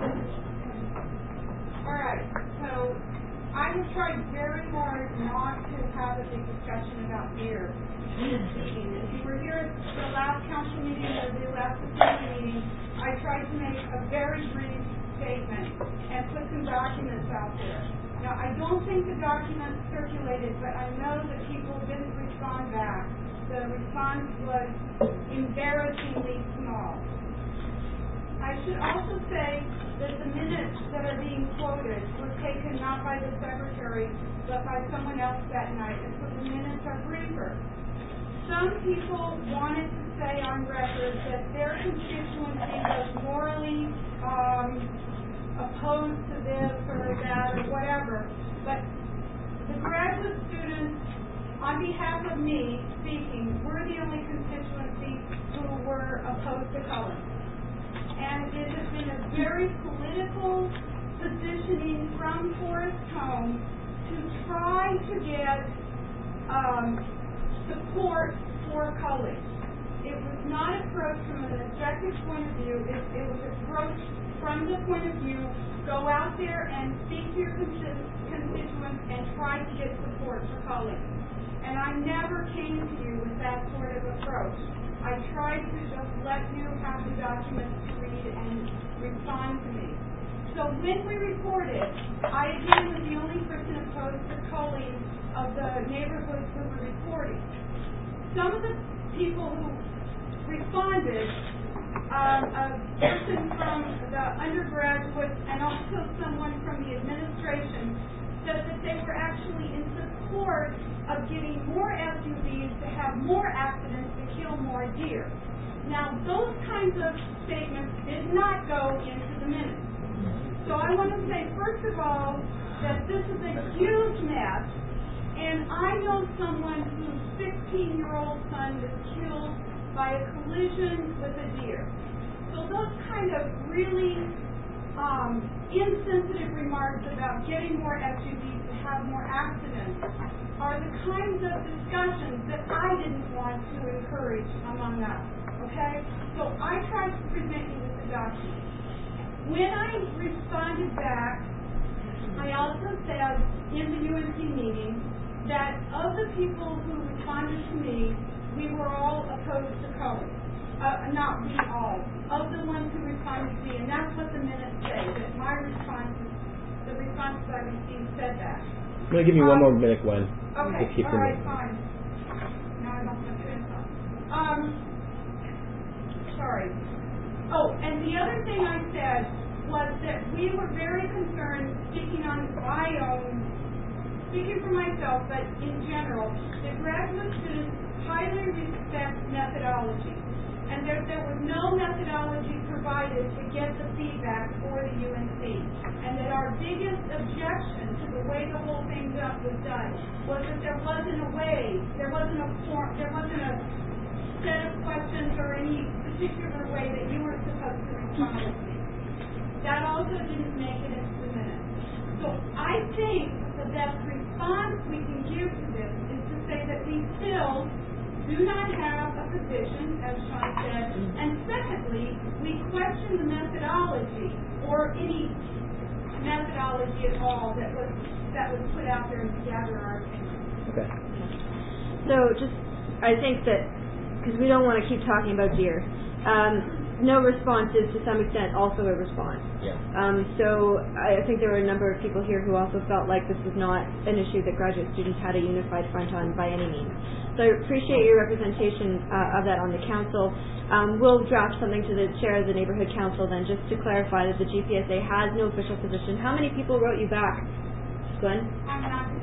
All right. So I have tried very hard not to have a big discussion about beer in this meeting. If you were here at the last council meeting or the last assembly meeting, I tried to make a very brief statement and put some documents out there. Now, I don't think the documents circulated, but I know that people didn't respond back. The response was embarrassingly small. I should also say that the minutes that are being quoted were taken not by the secretary, but by someone else that night, and so the minutes are briefer. Some people wanted to say on record that their constituency was morally um, opposed to this or that or whatever, but the graduate students, on behalf of me speaking, we're the only constituency who were opposed to Cullen. And it has been a very political positioning from Forest Home to try to get um, support for Cullen. It was not approached from an objective point of view. It, it was approached from the point of view, go out there and speak to your constituents and try to get support for Cullen. And I never came to you with that sort of approach. I tried to just let you have the documents to read and respond to me. So when we reported, I again was the only person opposed to culling of the neighborhoods who were reporting. Some of the people who responded, um, a person from the undergraduate and also someone from the administration, said that they were actually in support of getting more S U Vs to have more accidents to kill more deer. Now, those kinds of statements did not go into the minutes. So I want to say, first of all, that this is a huge mess, and I know someone whose sixteen-year-old son was killed by a collision with a deer. So those kind of really um, insensitive remarks about getting more S U Vs to have more accidents are the kinds of discussions that I didn't want to encourage among us, okay? So I tried to present you with the document. When I responded back, I also said in the U N C meeting that of the people who responded to me, we were all opposed to culling. Uh, not we all, of the ones who responded to me, and that's what the minutes say, that my responses, the responses I received said that. I'm going to give you one um, more minute, Gwen. Okay, keep all right, moving. fine. Now I don't have to answer. Um, sorry. Oh, and the other thing I said was that we were very concerned, speaking on my own, speaking for myself, but in general, that graduate students highly respect methodology. And there, there was no methodology provided to get the feedback for the U N C. And that our biggest objection to the way the whole thing was done was that there wasn't a way, there wasn't a form, there wasn't a set of questions or any particular way that you were supposed to respond to me. That also didn't make it into the minutes. So I think the best response we can give to this is to say that we still do not have a position, as Sean said, and secondly, we question the methodology or any methodology at all that was that was put out there to gather our opinion. Okay. So just, I think that, because we don't want to keep talking about deer, um, no response is to some extent also a response. Yeah. Um, so I think there were a number of people here who also felt like this was not an issue that graduate students had a unified front on by any means. So I appreciate your representation uh, of that on the council. Um, we'll draft something to the chair of the neighborhood council then, just to clarify that the G P S A has no official position. How many people wrote you back, Glenn? I'm not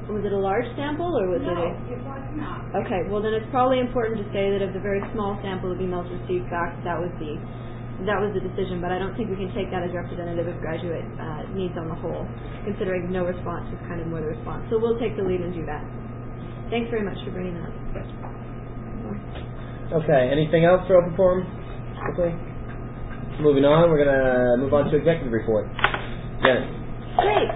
was it a large sample or was no, it a... it was not. Okay, well then it's probably important to say that of the very small sample of emails received back, that was the that was the decision, but I don't think we can take that as representative of graduate uh, needs on the whole, considering no response is kind of more the response. So we'll take the lead and do that. Thanks very much for bringing that up. Okay, anything else for open forum? Quickly. Moving on, we're going to move on to executive report. Janet. Great.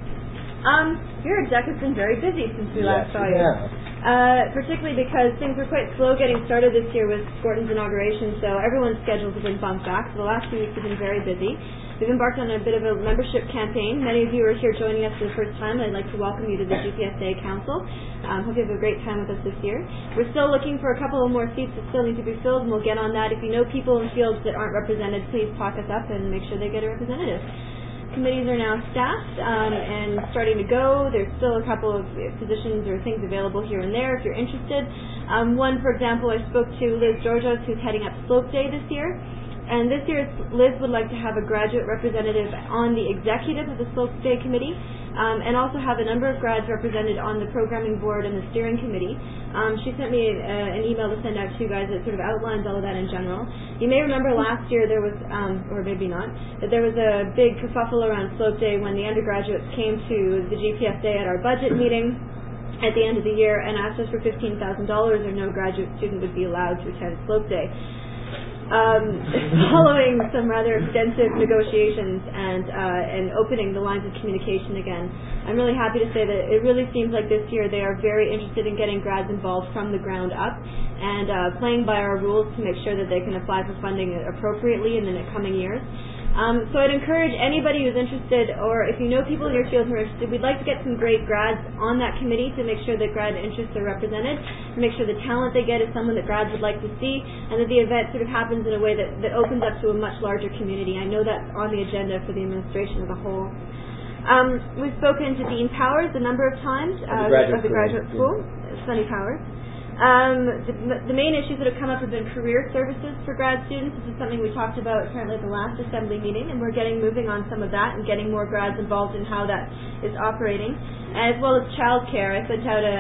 Um, your exec has been very busy since we last yes, saw you. Yeah. Uh, particularly because things were quite slow getting started this year with Skorton's inauguration, so everyone's schedules have been bumped back. So the last few weeks have been very busy. We've embarked on a bit of a membership campaign. Many of you are here joining us for the first time. I'd like to welcome you to the G P S A Council. Um, hope you have a great time with us this year. We're still looking for a couple of more seats that still need to be filled, and we'll get on that. If you know people in fields that aren't represented, please talk us up and make sure they get a representative. Committees are now staffed um, and starting to go. There's still a couple of positions or things available here and there if you're interested. Um, one, for example, I spoke to Liz Georgios, who's heading up Slope Day this year. And this year, Liz would like to have a graduate representative on the executive of the Slope Day Committee, um, and also have a number of grads represented on the programming board and the steering committee. Um, she sent me a, an email to send out to you guys that sort of outlines all of that in general. You may remember last year there was, um, or maybe not, that there was a big kerfuffle around Slope Day when the undergraduates came to the G P S A at our budget meeting at the end of the year and asked us for fifteen thousand dollars or no graduate student would be allowed to attend Slope Day. Um, following some rather extensive negotiations and uh, and opening the lines of communication again, I'm really happy to say that it really seems like this year they are very interested in getting grads involved from the ground up and uh, playing by our rules to make sure that they can apply for funding appropriately in the coming years. Um, so I'd encourage anybody who's interested, or if you know people in your field who are interested, we'd like to get some great grads on that committee to make sure that grad interests are represented, to make sure the talent they get is someone that grads would like to see, and that the event sort of happens in a way that, that opens up to a much larger community. I know that's on the agenda for the administration as a whole. Um, we've spoken to Dean Powers a number of times uh, of the graduate, of the graduate school, yeah. Sunny Powers. Um, the, the main issues that have come up have been career services for grad students. This is something we talked about apparently at the last assembly meeting, and we're getting moving on some of that and getting more grads involved in how that is operating, as well as child care. I sent out a,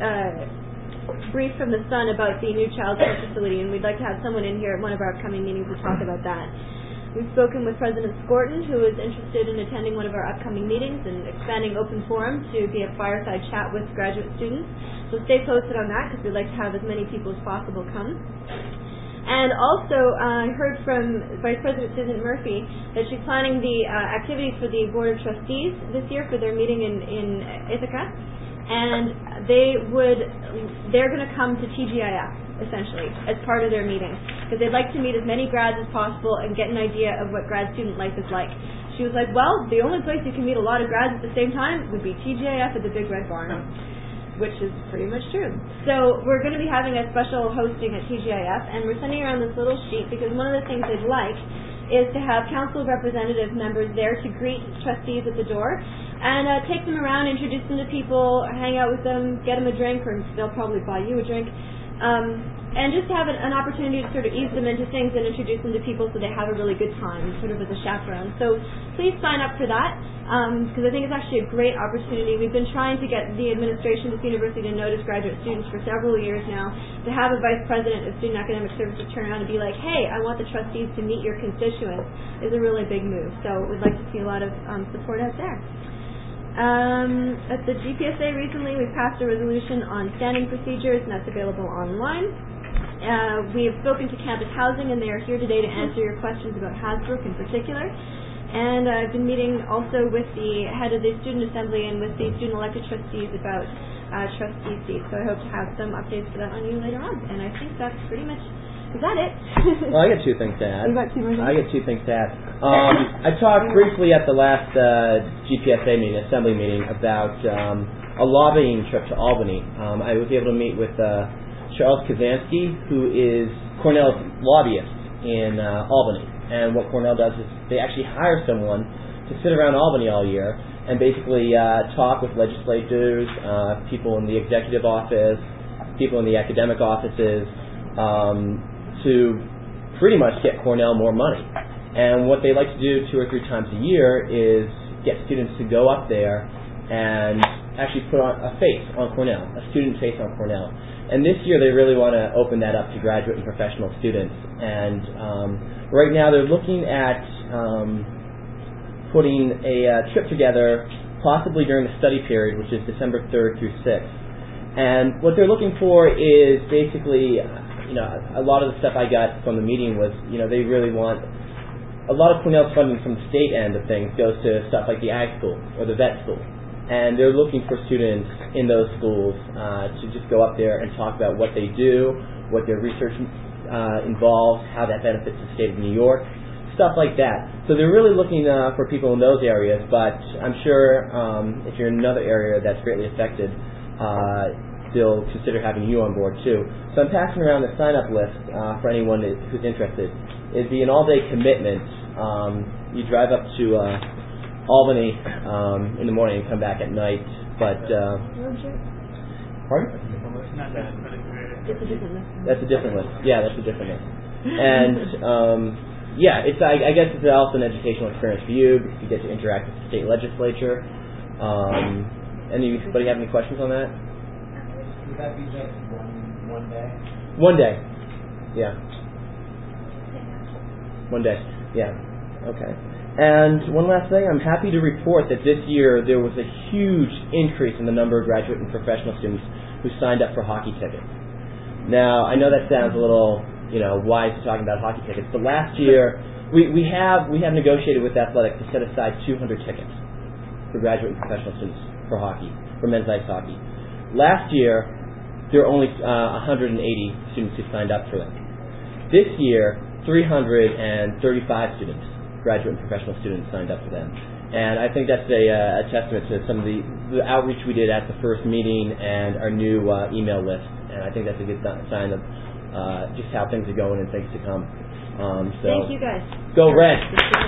a brief from the Sun about the new child care facility, and we'd like to have someone in here at one of our upcoming meetings to talk about that. We've spoken with President Skorton, who is interested in attending one of our upcoming meetings and expanding open forum to be a fireside chat with graduate students. So stay posted on that because we'd like to have as many people as possible come. And also, uh, I heard from Vice President Susan Murphy that she's planning the uh, activities for the Board of Trustees this year for their meeting in, in Ithaca. And they would, they're going to come to T G I F, essentially, as part of their meeting. Because they'd like to meet as many grads as possible and get an idea of what grad student life is like. She was like, well, the only place you can meet a lot of grads at the same time would be T G I F at the Big Red Barn. Which is pretty much true. So we're going to be having a special hosting at T G I F, and we're sending around this little sheet because one of the things they'd like is to have council representative members there to greet trustees at the door and uh, take them around, introduce them to people, hang out with them, get them a drink, or they'll probably buy you a drink, um, and just have an, an opportunity to sort of ease them into things and introduce them to people so they have a really good time, sort of as a chaperone. So please sign up for that. Because um, I think it's actually a great opportunity. We've been trying to get the administration of this university to notice graduate students for several years now. To have a vice president of student academic services turn around and be like, hey, I want the trustees to meet your constituents is a really big move. So we'd like to see a lot of um, support out there. Um, at the G P S A recently, we passed a resolution on standing procedures, and that's available online. Uh, we have spoken to campus housing, and they are here today to answer your questions about Hasbrook in particular. And uh, I've been meeting also with the head of the student assembly and with the student elected trustees about uh, trustee seats. So I hope to have some updates for that on you later on. And I think that's pretty much, is that it? Well, I got two things to add. You got two more things? I got two things to add. Um, I talked briefly at the last uh, G P S A meeting, assembly meeting, about um, a lobbying trip to Albany. Um, I was able to meet with uh, Charles Kazansky, who is Cornell's lobbyist in uh, Albany. And what Cornell does is they actually hire someone to sit around Albany all year and basically uh, talk with legislators, uh, people in the executive office, people in the academic offices, um, to pretty much get Cornell more money. And what they like to do two or three times a year is get students to go up there and actually put on a face on Cornell, a student face on Cornell. And this year they really want to open that up to graduate and professional students. And um, right now they're looking at um, putting a uh, trip together, possibly during the study period, which is December third through sixth. And what they're looking for is basically, you know, a lot of the stuff I got from the meeting was, you know, they really want, a lot of Cornell's funding from the state end of things goes to stuff like the ag school or the vet school. And they're looking for students in those schools uh, to just go up there and talk about what they do, what their research uh, involves, how that benefits the state of New York, stuff like that. So they're really looking uh, for people in those areas, but I'm sure um, if you're in another area that's greatly affected, uh, they'll consider having you on board too. So I'm passing around the sign-up list uh, for anyone who's interested. It'd be an all-day commitment. Um, you drive up to uh, Albany um, in the morning and come back at night, but uh, pardon? It's a different list. That's a different list. Yeah, that's a different list. And um, yeah, it's I, I guess it's also an educational experience for you. You get to interact with the state legislature. Um, anybody have any questions on that? Would that be just one one day? One day. Yeah. One day. Yeah. Okay. And one last thing, I'm happy to report that this year there was a huge increase in the number of graduate and professional students who signed up for hockey tickets. Now, I know that sounds a little, you know, why is he talking about hockey tickets? But last year, we, we have we have negotiated with Athletic to set aside two hundred tickets for graduate and professional students for hockey, for men's ice hockey. Last year, there were only uh, one hundred eighty students who signed up for them. This year, three hundred thirty-five students, graduate and professional students, signed up for them. And I think that's a, uh, a testament to some of the, the outreach we did at the first meeting and our new uh, email list. And I think that's a good sign of uh, just how things are going and things to come. Um, so Thank you guys. Go Red.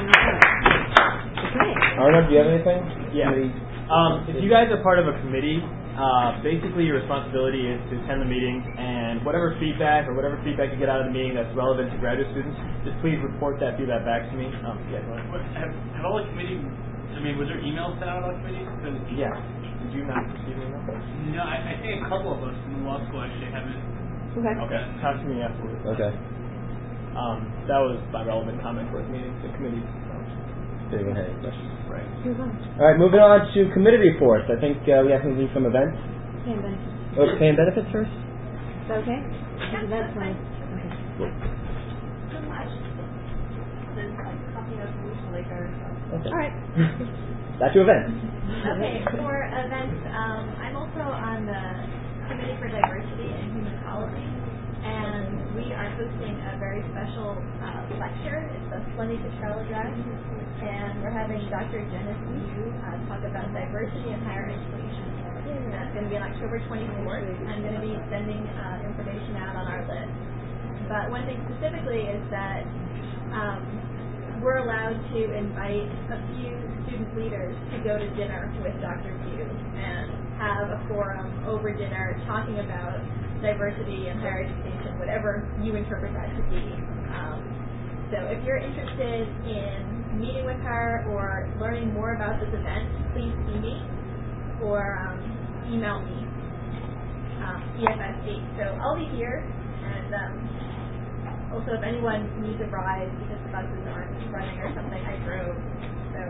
Okay. Arnold, do you have anything? Yeah. Um, if you guys are part of a committee, Uh, basically your responsibility is to attend the meeting, and whatever feedback or whatever feedback you get out of the meeting that's relevant to graduate students, just please report that, feedback back to me. Um, yeah, go ahead. What, have, have all the committee, I mean, was there emails sent out about committee? Yeah. Did you not receive an email? No, I, I think a couple of us in the law school actually haven't. Okay. Okay. Talk to me afterwards. Okay. Um, that was my relevant comment for the meeting. The committee. Did anyone have any questions? Right. All right, moving on to committee reports. I think uh, we have something from events. Pay and benefits. Oh, pay and benefits first? Is that okay? Yeah, that's fine. Okay. So much. There's like copy of newsletter. Okay. All right. Back to events. Okay, for events, um, I'm also on the Committee for Diversity and Human Policy, and we are hosting a very special uh, lecture. It's a Slendy Patel address, and we're having Doctor Janice Yu uh, talk about diversity in higher education. And that's going to be on October twenty-fourth. I'm going to be sending uh, information out on our list. But one thing specifically is that um, we're allowed to invite a few student leaders to go to dinner with Doctor Yu and have a forum over dinner talking about diversity in higher education, whatever you interpret that to be. Um, so if you're interested in meeting with her or learning more about this event, please see me or um, email me, um, E F S eight. So I'll be here, and um, also if anyone needs a ride because the buses aren't running or something, I drove. So.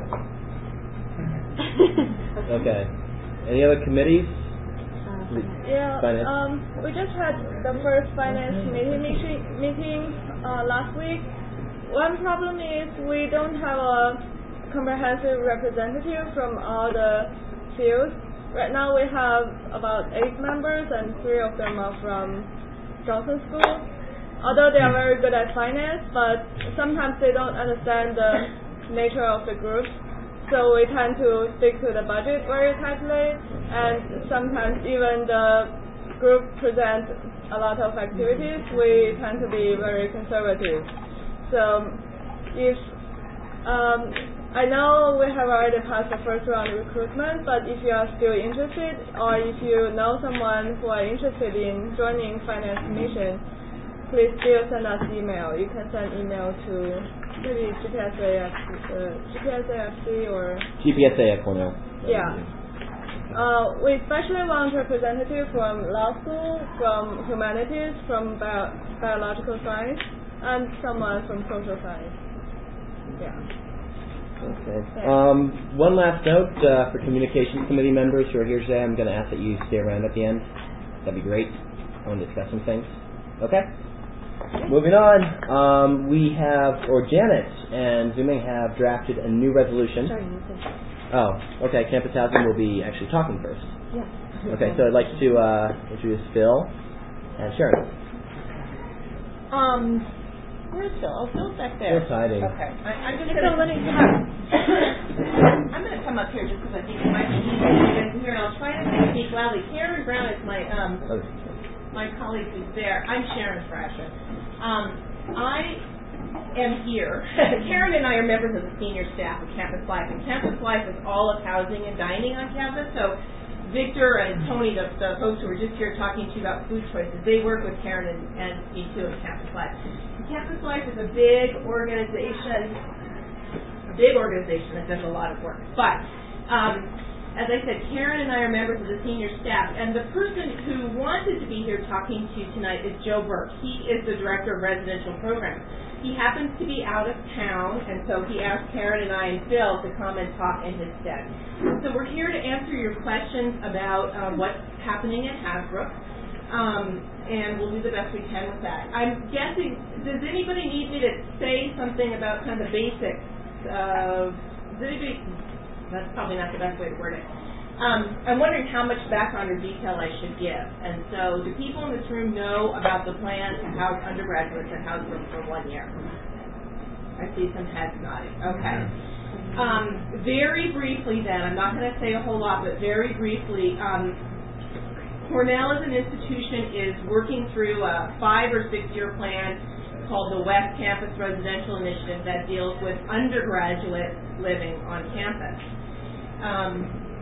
Okay. Any other committees? Yeah, Finance. um, we just had the first finance meeting meeting, meeting uh, last week. One problem is we don't have a comprehensive representative from all the fields. Right now we have about eight members and three of them are from Johnson School. Although they are very good at finance, but sometimes they don't understand the nature of the group. So we tend to stick to the budget very tightly, and sometimes even the group presents a lot of activities, we tend to be very conservative. So if um, I know we have already passed the first round of recruitment, but if you are still interested, or if you know someone who are interested in joining finance mission, please still send us email. You can send email to maybe G P S A F C, uh, G P S A F C or G P S A at Cornell. Yeah. Uh, we especially want representative from law school, from humanities, from bio- biological science, and someone from social science. Yeah. Okay. Um, one last note uh, for communications committee members who are here today. I'm going to ask that you stay around at the end. That'd be great. I want to discuss some things. Okay. Moving on. Um, we have, or Janet and Zooming have drafted a new resolution. Sorry. Oh, okay. Campus housing will be actually talking first. Yeah. Okay. So I'd like to uh, introduce Phil and Sharon. Um. Where's Phil? Oh, Phil's back there. Phil's hiding. Okay. I, I'm just Phil, going let me come up. I'm going to come up here just because I think it might be easier for you guys to hear, and I'll try to speak loudly. Karen Brown is my um Oh. my colleague who's there. I'm Sharon Frasher. Um, I am here. Karen and I are members of the senior staff of Campus Life, and Campus Life is all of housing and dining on campus. So Victor and Tony, the, the folks who were just here talking to you about food choices, they work with Karen and, and me too at Campus Life. Campus Life is a big organization, a big organization that does a lot of work. But, um, as I said, Karen and I are members of the senior staff, and the person who wanted to be here talking to you tonight is Joe Burke. He is the director of residential programs. He happens to be out of town, and so he asked Karen and I and Phil to come and talk in his stead. So we're here to answer your questions about um, what's happening at Hasbrook. Um, and we'll do the best we can with that. I'm guessing, does anybody need me to say something about kind of the basics of, does anybody, that's probably not the best way to word it. Um, I'm wondering how much background or detail I should give. And so do people in this room know about the plan to house undergraduates at Hasbrook for one year? I see some heads nodding. Okay. Um, very briefly then, I'm not going to say a whole lot, but very briefly, um, Cornell as an institution is working through a five or six year plan called the West Campus Residential Initiative that deals with undergraduate living on campus. Um,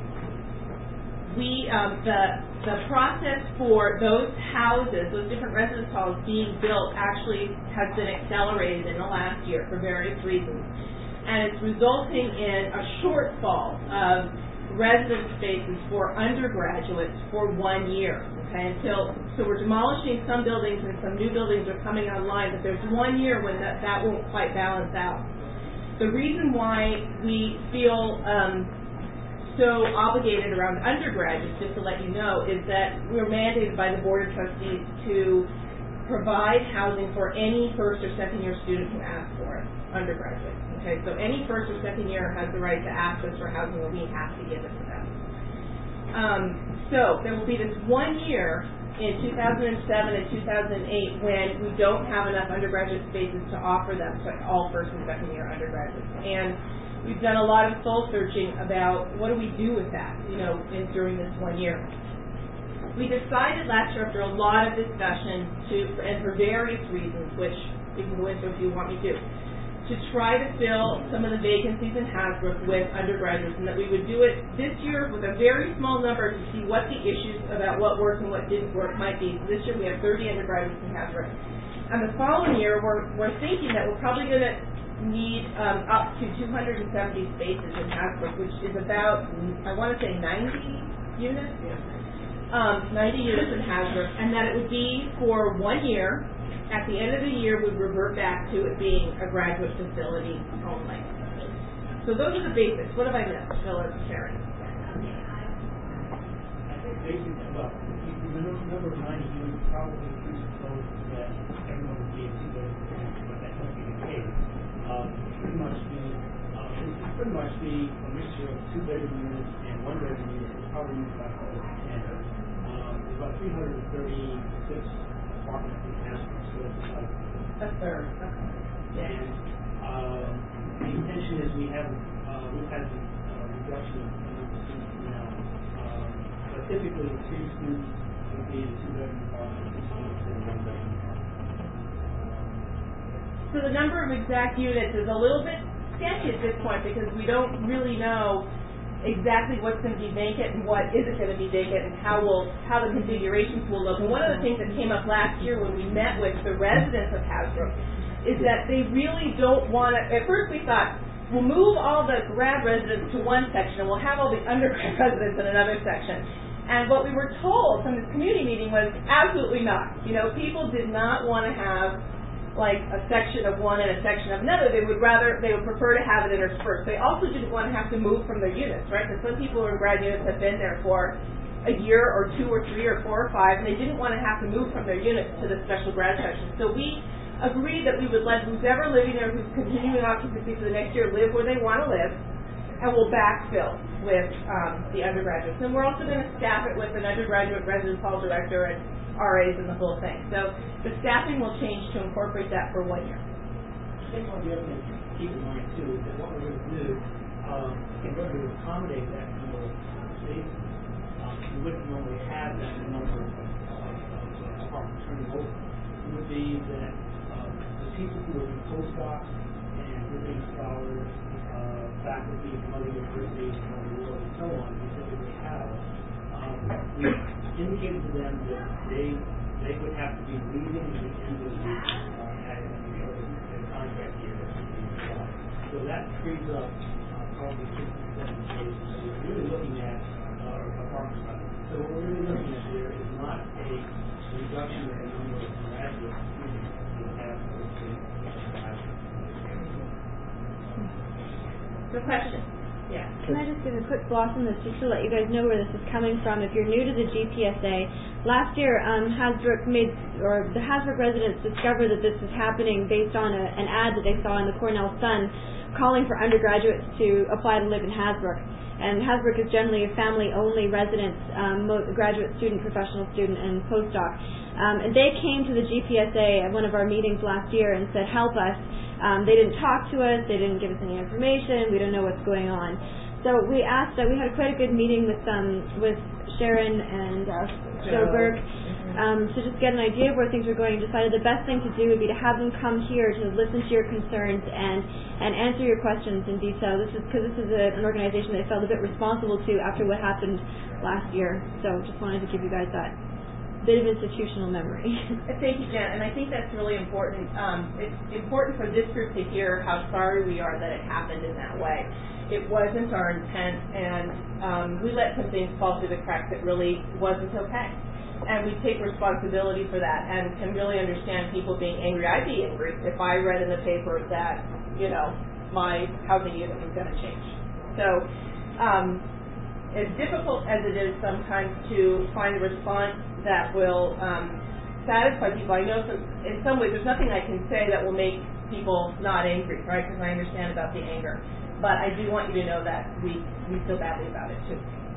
we um, the the process for those houses, those different residence halls being built, actually has been accelerated in the last year for various reasons, and it's resulting in a shortfall of residence spaces for undergraduates for one year. Okay, until so we're demolishing some buildings and some new buildings are coming online, but there's one year when that, that won't quite balance out. The reason why we feel um, so obligated around undergraduates, just to let you know, is that we're mandated by the Board of Trustees to provide housing for any first or second year student who asks for it, undergraduate. Okay, so any first or second year has the right to ask us for housing, and we have to give it to them. Um, so there will be this one year in two thousand seven and two thousand eight when we don't have enough undergraduate spaces to offer them to all first and second year undergraduates. And we've done a lot of soul searching about what do we do with that, you know, in, during this one year. We decided last year, after a lot of discussion, to, and for various reasons, which we can go into if you want me to, to try to fill some of the vacancies in Hasbrook with undergraduates, and that we would do it this year with a very small number to see what the issues about what worked and what didn't work might be. So this year we have thirty undergraduates in Hasbrook. And the following year, we're, we're thinking that we're probably going to need um, up to two hundred seventy spaces in Hasbrook, which is about, I want to say ninety units? Um, ninety units in Hasbrook, and that it would be for one year. At the end of the year, we'd revert back to it being a graduate facility only. So those are the basics. What have I missed, Phil or Karen? I think basically, well, the number of ninety units probably presuppose that everyone would be able to go to the campus, but that won't be the case. Um, pretty much be, uh, it's pretty much be a mixture of two bedroom units and one bedroom unit. It's probably used by the whole campus. Um, there's about three hundred thirty-six apartments in Hasbrook. A third. Okay. And um, the intention is we have uh, we've had a uh, reduction of the number of students now. Um, but typically, three students would be in two bedroom apartments, two students in one bedroom apartment. So the number of exact units is a little bit sketchy at this point because we don't really know exactly what's going to be vacant and what isn't going to be vacant and how will how the configurations will look. And one of the things that came up last year when we met with the residents of Hasbrook is that they really don't want to, at first we thought, we'll move all the grad residents to one section, and we'll have all the undergrad residents in another section. And what we were told from this community meeting was absolutely not. You know, people did not want to have like a section of one and a section of another. They would rather, they would prefer to have it interspersed. They also didn't want to have to move from their units, right? Because some people in grad units have been there for a year or two or three or four or five, and they didn't want to have to move from their units to the special grad section. So we agreed that we would let who's ever living there, who's continuing occupancy for the next year, live where they want to live, and we'll backfill with um, the undergraduates. And we're also going to staff it with an undergraduate residence hall director and R As and the whole thing. So the staffing will change to incorporate that for one year. I think one of the other things to keep in mind too is that what we're going to do um, in order to accommodate that number of spaces, um, we wouldn't normally have that number of, of, of apartments turning over. It would be that the people who are in postdocs and visiting scholars, uh, faculty from other universities around the world, and so on, we typically have, um, we indicated to them that they they would have to be leaving at the end of the uh, academic year, the contract year. So that frees up uh, probably sixty-seven spaces. So we're really looking at uh, apartments. So what we're really looking at there is not a reduction in the number of graduate students. Good question. Yeah. Can I just give a quick gloss on this, just to let you guys know where this is coming from? If you're new to the G P S A, last year um, Hasbrook made, or the Hasbrook residents discovered that this is happening based on a, an ad that they saw in the Cornell Sun, calling for undergraduates to apply to live in Hasbrook. And Hasbrook is generally a family-only residence, um, graduate student, professional student, and postdoc. Um, and they came to the G P S A at one of our meetings last year and said, help us. Um, they didn't talk to us. They didn't give us any information. We don't know what's going on. So we asked that we had quite a good meeting with um, with Sharon and uh, Joe Burke um, to just get an idea of where things were going, and decided the best thing to do would be to have them come here to listen to your concerns and, and answer your questions in detail. This is because this is a, an organization they felt a bit responsible to after what happened last year. So just wanted to give you guys that bit of institutional memory. Thank you, Jen, and I think that's really important. Um, it's important for this group to hear how sorry we are that it happened in that way. It wasn't our intent, and um, we let some things fall through the cracks that really wasn't okay. And we take responsibility for that and can really understand people being angry. I'd be angry if I read in the paper that, you know, my housing unit was going to change. So um, as difficult as it is sometimes to find a response that will um, satisfy people, I know some, in some ways there's nothing I can say that will make people not angry, right, because I understand about the anger. But I do want you to know that we, we feel badly about it, too.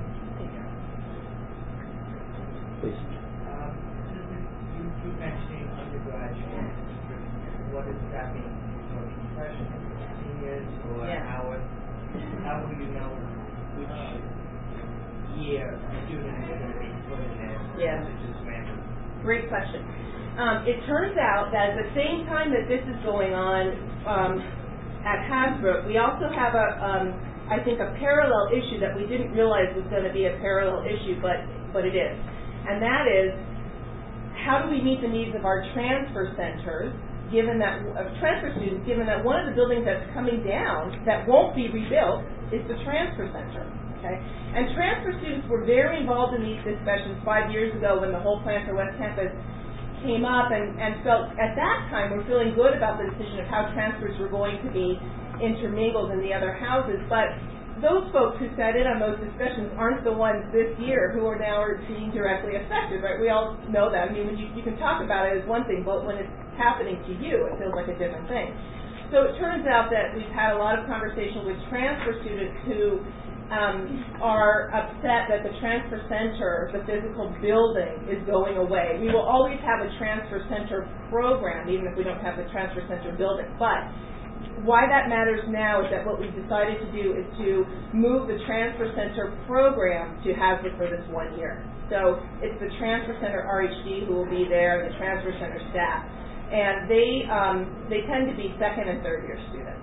Please. Um, you keep mentioning undergraduate. What does that mean? For freshmen, seniors, or Yeah. how, how will you know which year students are going to be put in there? Yeah. Is it just random? Great question. Um, it turns out that at the same time that this is going on um, at Hasbrook, we also have a, um, I think, a parallel issue that we didn't realize was going to be a parallel issue, but but it is, and that is how do we meet the needs of our transfer centers, given that of transfer students, given that one of the buildings that's coming down that won't be rebuilt is the transfer center. Okay, and transfer students were very involved in these discussions five years ago when the whole plan for West Campus came up, and, and felt at that time we're feeling good about the decision of how transfers were going to be intermingled in the other houses. But those folks who sat in on those discussions aren't the ones this year who are now being directly affected, right? We all know that. I mean, when you, you can talk about it as one thing, but when it's happening to you, it feels like a different thing. So it turns out that we've had a lot of conversation with transfer students who Um, are upset that the transfer center, the physical building, is going away. We will always have a transfer center program, even if we don't have the transfer center building. But why that matters now is that what we've decided to do is to move the transfer center program to Hasbrook for this one year. So it's the transfer center R H D who will be there, the transfer center staff, and they um, they tend to be second and third year students.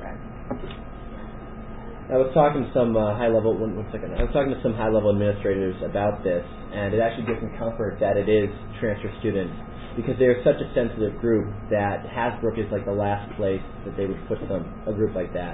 I was talking to some uh, high-level, one, one second, I was talking to some high-level administrators about this, and it actually gives me comfort that it is transfer students, because they are such a sensitive group that Hasbrook is like the last place that they would put some a group like that.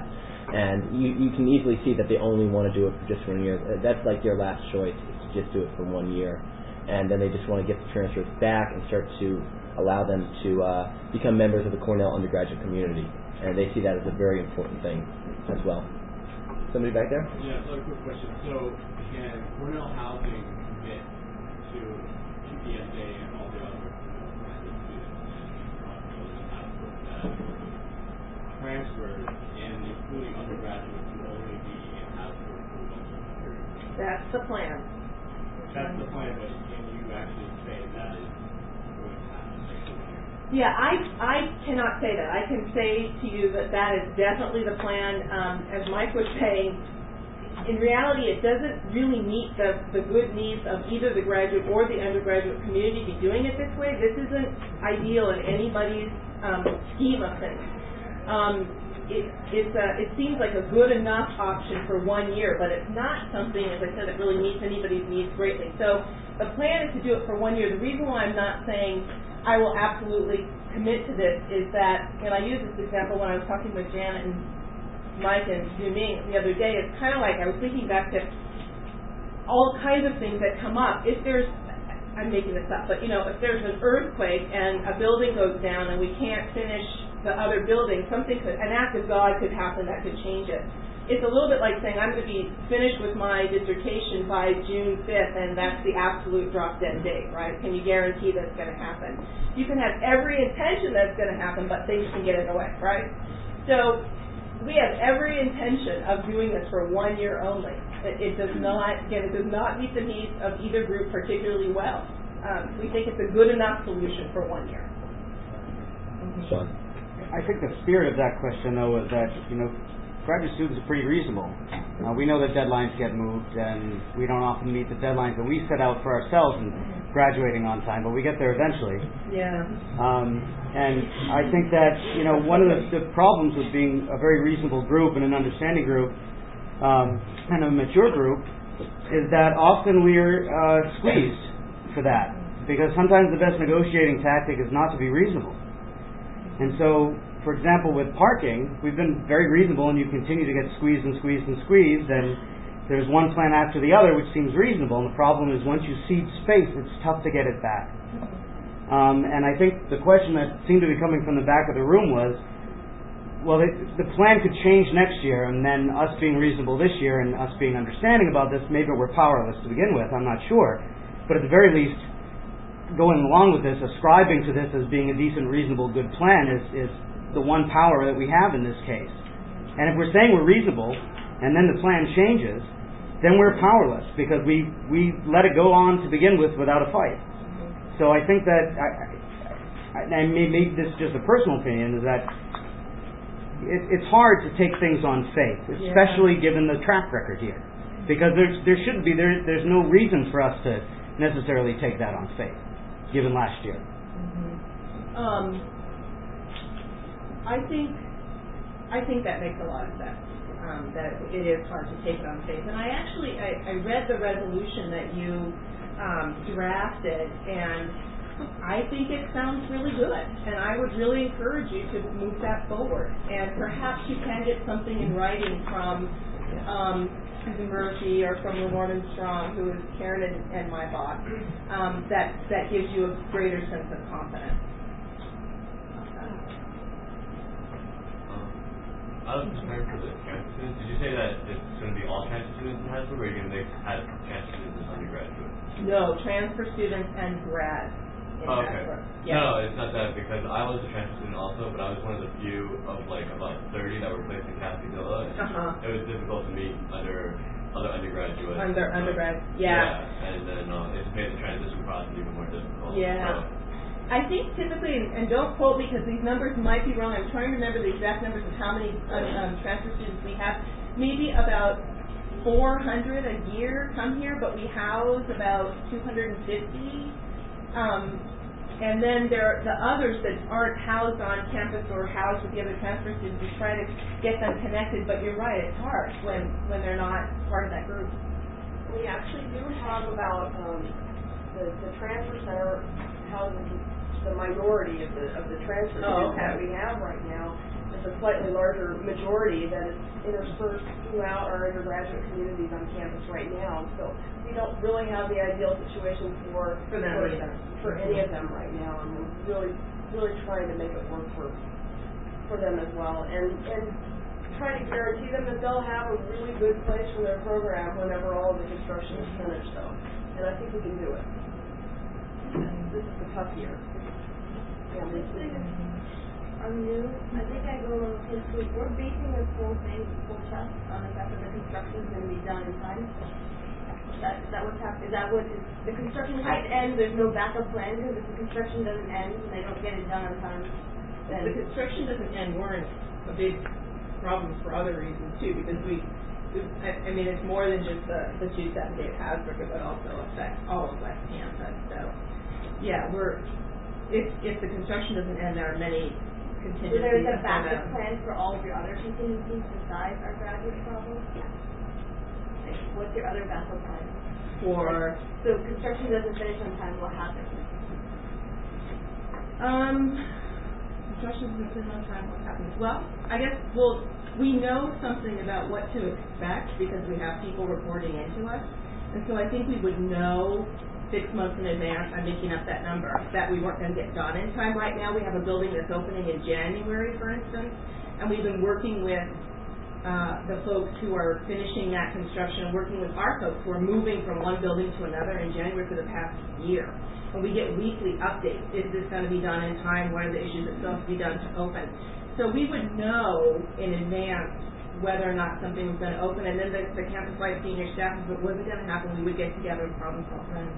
And you, you can easily see that they only want to do it for just one year. That's like their last choice, is to just do it for one year. And then they just want to get the transfers back and start to allow them to uh, become members of the Cornell undergraduate community. And they see that as a very important thing as well. Somebody back there? Yeah, so a quick question. So can Cornell Housing commit to Q P S A and all the other graduate students uh, those that have that transfers, and including undergraduates who only be in Hasbro for one period? That's the plan. That's the plan, but can you actually say that is going to happen? Yeah, I I cannot say that. I can say to you that that is definitely the plan. Um, as Mike was saying, in reality, it doesn't really meet the, the good needs of either the graduate or the undergraduate community to be doing it this way. This isn't ideal in anybody's um, scheme of things. Um, it, it's a, it seems like a good enough option for one year, but it's not something, as I said, that really meets anybody's needs greatly. So the plan is to do it for one year. The reason why I'm not saying I will absolutely commit to this is that, and I used this example when I was talking with Janet and Mike and Yuming the other day, it's kind of like I was thinking back to all kinds of things that come up. If there's, I'm making this up, but you know, if there's an earthquake and a building goes down and we can't finish the other building, something could, an act of God could happen that could change it. It's a little bit like saying I'm going to be finished with my dissertation by June fifth, and that's the absolute drop dead date, right? Can you guarantee that's going to happen? You can have every intention that's going to happen, but things can get in the way, right? So we have every intention of doing this for one year only. It, it does not, again, it does not meet the needs of either group particularly well. Um, we think it's a good enough solution for one year. Sean? I think the spirit of that question, though, is that, you know, graduate students are pretty reasonable. Uh, we know that deadlines get moved, and we don't often meet the deadlines that we set out for ourselves in graduating on time, but we get there eventually. Yeah. Um, and I think that, you know, one of the, the problems with being a very reasonable group and an understanding group, um, and a mature group, is that often we're uh, squeezed for that, because sometimes the best negotiating tactic is not to be reasonable. And so, for example, with parking, we've been very reasonable, and you continue to get squeezed and squeezed and squeezed, and there's one plan after the other which seems reasonable, and the problem is once you cede space, it's tough to get it back. Um, and I think the question that seemed to be coming from the back of the room was, well, it, the plan could change next year, and then us being reasonable this year and us being understanding about this, maybe we're powerless to begin with, I'm not sure. But at the very least, going along with this, ascribing to this as being a decent, reasonable, good plan is, is the one power that we have in this case. And if we're saying we're reasonable, and then the plan changes, then we're powerless, because we, we let it go on to begin with without a fight. So I think that, I, I, I may make this just a personal opinion, is that it, it's hard to take things on faith, especially yeah. given the track record here. Because there's, there shouldn't be, there, there's no reason for us to necessarily take that on faith, given last year. Mm-hmm. Um, I think I think that makes a lot of sense. Um, that it is hard to take on faith, and I actually I, I read the resolution that you um, drafted, and I think it sounds really good. And I would really encourage you to move that forward. And perhaps you can get something in writing from um, Susan Murphy or from Norman Strong, who is Karen and, and my boss, um, that that gives you a greater sense of confidence. I was concerned for the transfer students. Did you say that it's going to be all transfer students in high school, or are you going to make have transfer students as undergraduates? No, transfer students and grads. Oh, okay. Yeah. No, it's not that, because I was a transfer student also, but I was one of the few of like about thirty that were placed in Castigilla. Uh-huh. It was difficult to meet under other undergraduates. Under undergrads, yeah. Yeah, and then uh, it just made the transition process even more difficult. Yeah. So, I think typically, and don't quote me because these numbers might be wrong, I'm trying to remember the exact numbers of how many uh, um, transfer students we have. Maybe about four hundred a year come here, but we house about two hundred fifty. Um, and then there are the others that aren't housed on campus or housed with the other transfer students. We try to get them connected, but you're right, it's hard when, when they're not part of that group. We actually do have about um, the, the transfer center houses the minority of the of the transfer oh, students okay. that we have right now. It's a slightly larger majority that is interspersed throughout our undergraduate communities on campus right now. So we don't really have the ideal situation for For them for, either. for any of them right now, and we're really really trying to make it work for for them as well, and and trying to guarantee them that they'll have a really good place for their program whenever all of the construction is finished. So, and I think we can do it. This is a tough year. Yeah, this is, I'm new. I think I go a little into, we're basing this whole thing, this whole test on the fact that the construction is going to be done in time. That, is that what's happening? Is that what, is, the construction has to end, there's no backup plan, because if the construction doesn't end and they don't get it done on time, then... If the construction doesn't end, we're in a big problem for other reasons too, because we, I, I mean, it's more than just the, the two seventy at Hasbrook, but also affects all of West Campus. So, yeah, we're, if, if the construction doesn't end, there are many So contingencies. there's a for backup them. plan for all of your other contingencies besides our graduate problem? Like, what's your other backup plan? For, So construction doesn't finish on time, what happens? um, construction doesn't finish on time, what happens? Well, I guess, well, we know something about what to expect because we have people reporting into us. And so I think we would know six months in advance, I'm making up that number, that we weren't going to get done in time. Right now we have a building that's opening in January, for instance, and we've been working with uh, the folks who are finishing that construction and working with our folks who are moving from one building to another in January for the past year. And we get weekly updates. Is this going to be done in time? What are the issues that still have to be done to open? So we would know in advance whether or not something was going to open, and then the, the campus-wide senior staff, if it wasn't going to happen, we would get together and problem solve then.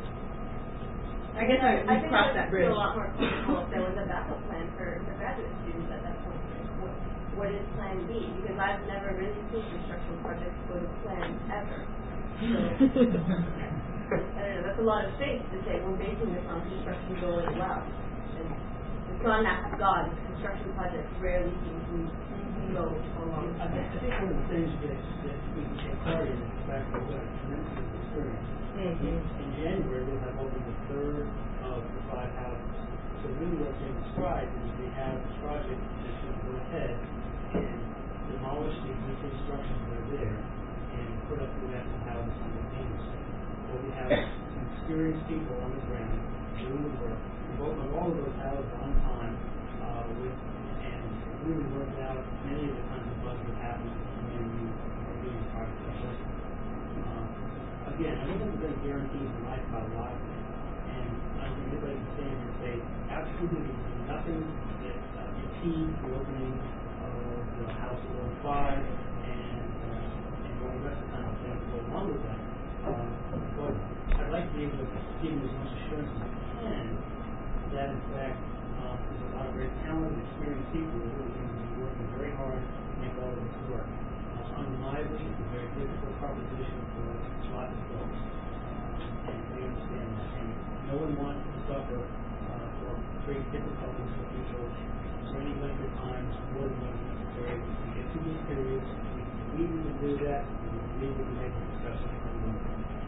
I guess I, we I think crossed I that would bridge. feel a lot more comfortable if there was a backup plan for, for graduate students at that point. What, what is Plan B? Because I've never really seen construction projects with a plan ever. So, I don't know, that's a lot of faith to say we're basing this on construction going well. And it's not an act of God. Construction projects rarely seem to go along. I think, I think one of the things that, that we can take part in is the fact that we've got a tremendous experience. Mm-hmm. In January, we'll have opened the third of the five houses. So really what's being described is we have a project that should go ahead and demolish the existing structures that are there and put up new national houses simultaneously. Well, we have some experienced people on the ground doing the work. We've opened all of those houses on time uh, with, and really worked out many of the kinds of bugs that happen when you are doing projects like this. Again, I don't think we're going to guarantee the life of a lot of things. And I don't think anybody can stand here and say, absolutely nothing that uh, impedes the opening of the House of Law five and, uh, and all the rest of the kind of things that go along with that. Um, but I'd like to be able to give you as much assurance as I can that, in fact, um, there's a lot of very talented, experienced people who are really going to be working very hard to make all of this work. Uh, undeniably, it's a very difficult proposition for lots of folks, uh, and we understand that. And no one wants to suffer uh, or create difficulties for people for any length of time more than what is necessary. We get two week periods. We believe we can do that. We believe we can make the discussion come along.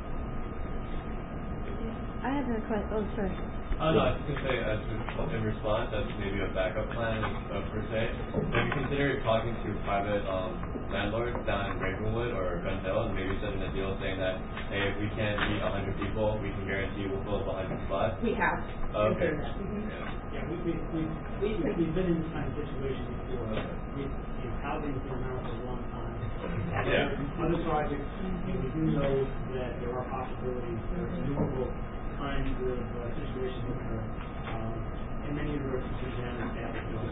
I have a question. Oh, sorry. Oh, no, I was just going to say, as in response, as maybe a backup plan uh, per se, have you considered talking to private um, landlords down in Ravenwood or Gun Hill and maybe setting a deal saying that, hey, if we can't meet one hundred people, we can guarantee we'll fill up one hundred spots? We have. Okay. Mm-hmm. Yeah, we, we, we, we, we've been in this kind of situation before. We, you know, housing's been around for a long time. Yeah. Other projects, you know, we do know that there are possibilities, there are innumerable kinds of uh, situations that occur. Um, and many universities down in Capital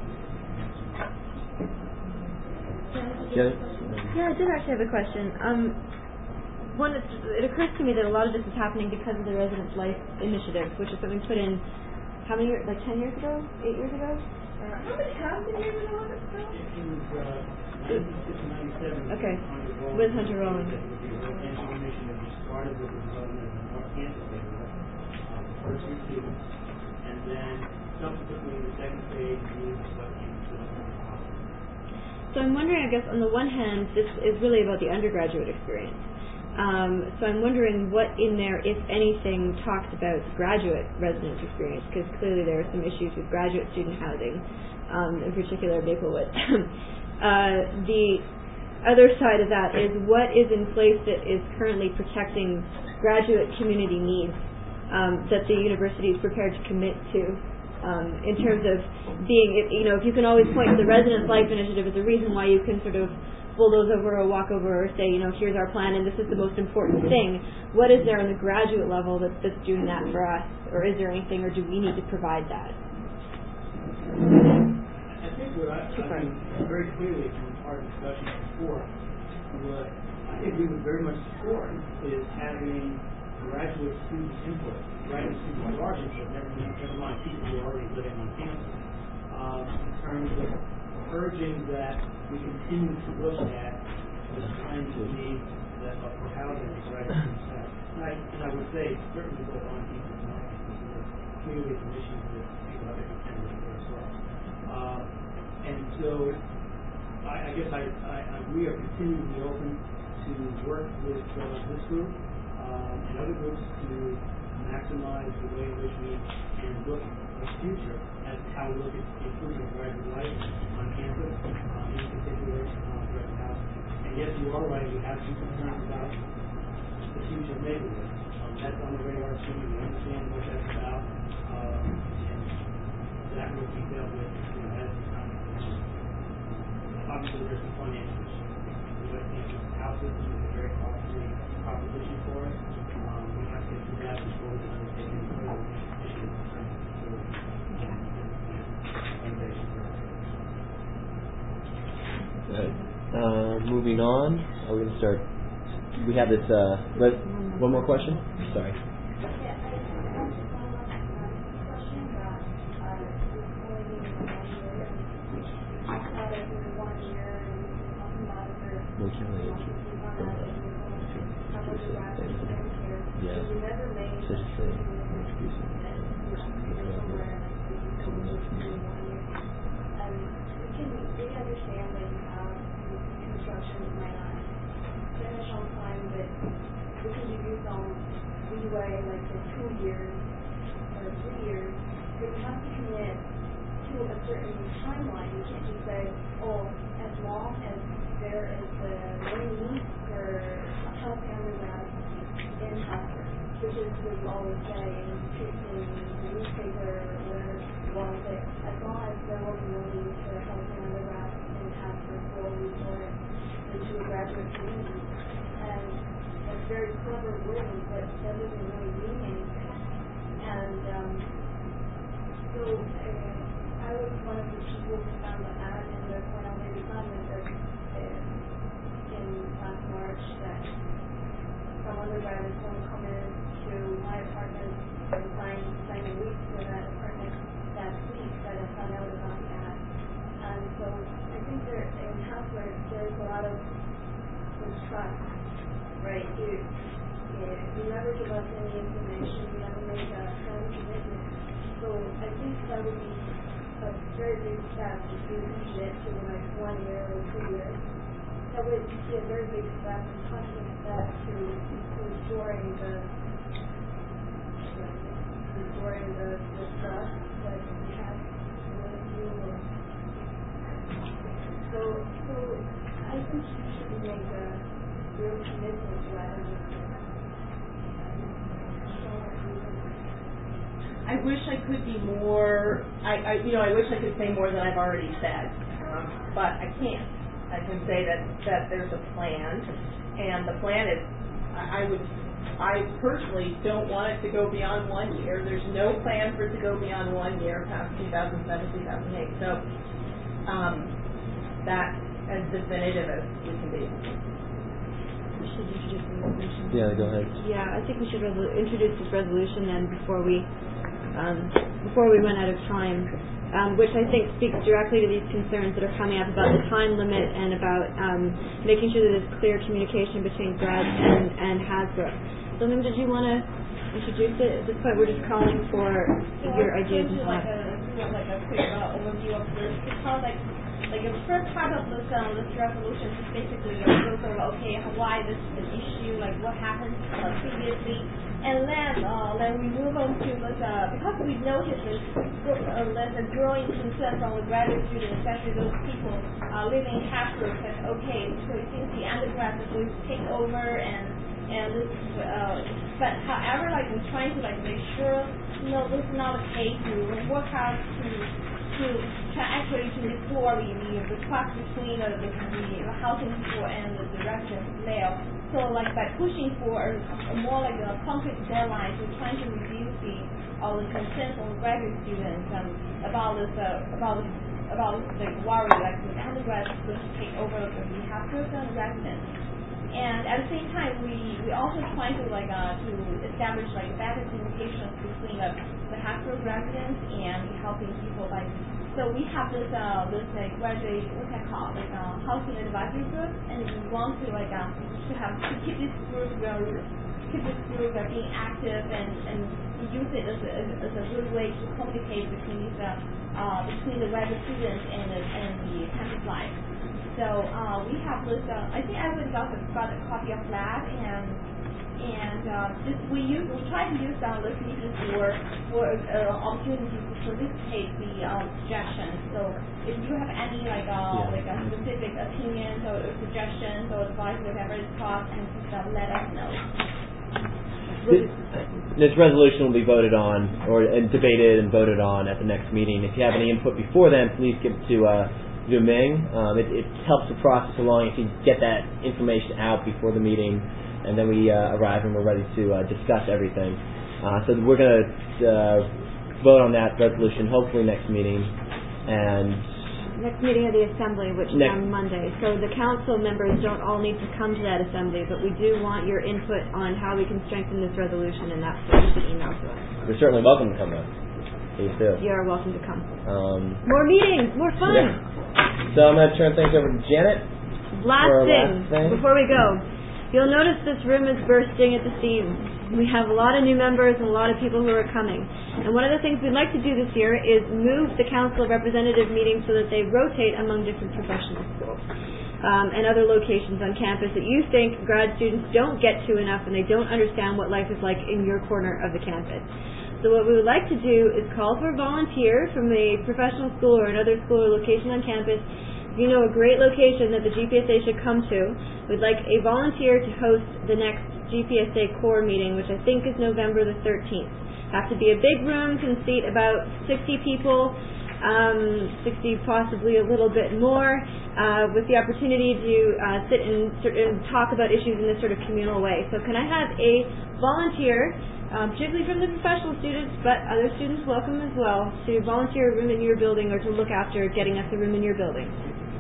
Yeah, yeah, I did actually have a question. Um, one, it, it occurs to me that a lot of this is happening because of the Residence Life Initiative, which is something put in, how many years, like ten years ago? Eight years ago? Uh, how many, how many years ago was it? It was uh, ninety-six and ninety-seven. Okay. Hunter With Hunter Rowland. That was the residential initiative that started with the development of the North Campus area, uh, the first few students, and then subsequently the second phase moved to West Campus development. So I'm wondering, I guess, on the one hand, this is really about the undergraduate experience. Um, so I'm wondering what in there, if anything, talks about graduate residence experience, because clearly there are some issues with graduate student housing, um, in particular Maplewood. uh, the other side of that is what is in place that is currently protecting graduate community needs um, that the university is prepared to commit to. Um, in terms of being, if, you know, if you can always point to the Residence Life Initiative as a reason why you can sort of bulldoze over or walk over or say, you know, here's our plan and this is the most important thing, what is there on the graduate level that's, that's doing that for us? Or is there anything, or do we need to provide that? I think what I, I mean, very clearly from our discussion before, what I think we would very much support is having graduate student input, graduate students at large input, never, never mind people who are already living on campus, um, in terms of urging that we continue to look at the kinds of needs that are for housing that graduate students have. And I, and I would say certainly both on campus and off campus, because clearly some issues that people have extended there as well. Uh, and so I, I guess I, I, I, we are continuing to be open to work with uh, this group Um, and other groups to maximize the way in which we can look at the future as how we look at the improvement of graduate life on campus, um, in particular um, graduate housing. And yes, you are right, we have some concerns about the future of Maplewood. Um, that's on the radar screen, we understand what that's about, um, and that will be dealt with, you know, as the time goes on. Obviously, there's some financial issues. The West Campus house system is a very costly proposition for us. Um, we have to get through that before we can undertake any further issues concerning facilities and foundation purposes. Good. Uh, moving on, are we going to start? We have this, uh, let, one more question? Sorry. Way, like for two years or three years, but you have to commit to a certain timeline. You can't just say, oh, as long as there is the need for health undergrad in Harvard, which is what you always say in, in the newspaper or whatever you want to say, as long as there was no need for health undergrad in Harvard for resort into a graduate community. And it's very clever wording, but that doesn't really mean anything. And um, so uh, I was one of the people who found that in the Cornell Ladies Conference uh, in last March that some undergrad is going to come in to my apartment and sign, sign a lease for that apartment that week that I found out about the ad. And so I think there in Harvard there's a lot of mistrust. Right, you, yeah, you never give us any information, you never make a firm commitment. So I think that would be a very big step if you commit to like one year or two years. That would be a very big step, a constant step to restoring the restoring the, the trust that we have with you. So so I think you should make a real commitment rather than I wish I could be more, I, I, you know, I wish I could say more than I've already said, um, but I can't. I can say that, that there's a plan, and the plan is, I, I would, I personally don't want it to go beyond one year. There's no plan for it to go beyond one year past two thousand seven, two thousand eight. So, um, that's as definitive as we can be. We should introduce the resolution. Yeah, go ahead. Yeah, I think we should resol- introduce this resolution then before we um, before we run out of time, um, which I think speaks directly to these concerns that are coming up about the time limit and about um, making sure that there's clear communication between Grad and, and Hasbro. So, Nim, did you want to introduce it? At this point, we're just calling for well, your ideas and like thoughts. a, like a quick uh, overview of this. It's kind of like like the first part of this um, this resolution is basically goes over okay why this is an issue, like what happened uh, previously, and then uh, then we move on to this uh, because we noticed this uh, there's a growing concern from the graduate students, especially those people uh, living in Castro, that okay, so it seems the undergrad is going to take over and and this uh, but however like we're trying to like make sure no this is not the case. We will work hard to to try actually to restore the, the, the trust between the, the, the housing people and the, the residents there. So like by pushing for a, a more like a concrete deadline, we're trying to reduce the all the concerns of graduate students um, about this uh, about this, about this like worry like the undergrads going to take over the behalf of the residents. And at the same time, we, we also try to like uh, to establish like better communication between the the Hasbro residents and the housing people. Like, so we have this uh this like graduate what I call like uh, housing advisory group, and we want to like uh, to have to keep this group uh, keep this group uh, being active and and use it as a, as a good way to communicate between these uh, uh between the graduate students and the, and the campus life. So uh, we have this. Uh, I think everyone got a, got a copy of that, and and uh, just we use we try to use uh, this meeting for for uh, opportunity to solicitate the um, suggestions. So if you have any like uh, Yeah. like a specific opinions or suggestions or advice, whatever it's called, and just uh, let us know. This, this resolution will be voted on or and debated and voted on at the next meeting. If you have any input before then, please give it to uh, Yu Ming. Um, it, it helps the process along if you get that information out before the meeting, and then we uh, arrive and we're ready to uh, discuss everything. Uh, so we're going to uh, vote on that resolution hopefully next meeting, and Next meeting of the assembly, which is Next. on Monday. So the council members don't all need to come to that assembly, but we do want your input on how we can strengthen this resolution, and that's what you should email to us. you're certainly welcome to come though. Please do. You are welcome to come. Um, More meetings, more fun. yeah. So I'm going to turn things over to Janet. Last for our thing, last thing. before we go, you'll notice this room is bursting at the seams. We have a lot of new members and a lot of people who are coming. And one of the things we'd like to do this year is move the council representative meetings so that they rotate among different professional schools um, and other locations on campus that you think grad students don't get to enough and they don't understand what life is like in your corner of the campus. So what we would like to do is call for a volunteer from a professional school or another school or location on campus. If you know a great location that the G P S A should come to, we'd like a volunteer to host the next G P S A core meeting, which I think is November the thirteenth. Have to be a big room, can seat about sixty people, um, sixty possibly a little bit more, uh, with the opportunity to uh, sit and, and talk about issues in this sort of communal way. So can I have a volunteer, um, particularly from the professional students, but other students welcome as well, to volunteer a room in your building or to look after getting us a room in your building?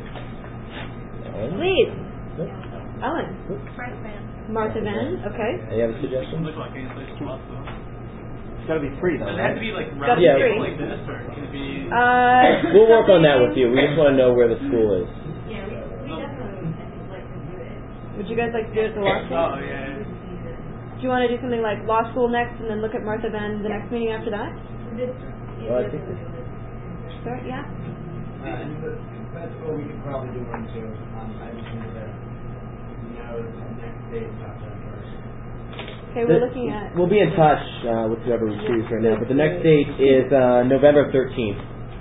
Please. Ellen. Martha Van. Martha Van, okay. Do you have a suggestion? Look like any place else, though. It's got to be free, though, Does it right? have to be like Gotta round be Yeah. free. like this, or can it be? Uh, We'll work on that with you. We just want to know where the school is. Yeah, we, we definitely would like to do it. would you guys like to do it at the law school? Oh yeah. Do you want to do something like law school next and then look at Martha Van the next meeting after that? Well, I think this- Sure, yeah. Uh, and the festival, we could probably do one too. Um, I just need to know the next date, not that first. Okay, we're looking at... We'll be in touch uh, with whoever we choose right now, but the next date is uh, November thirteenth.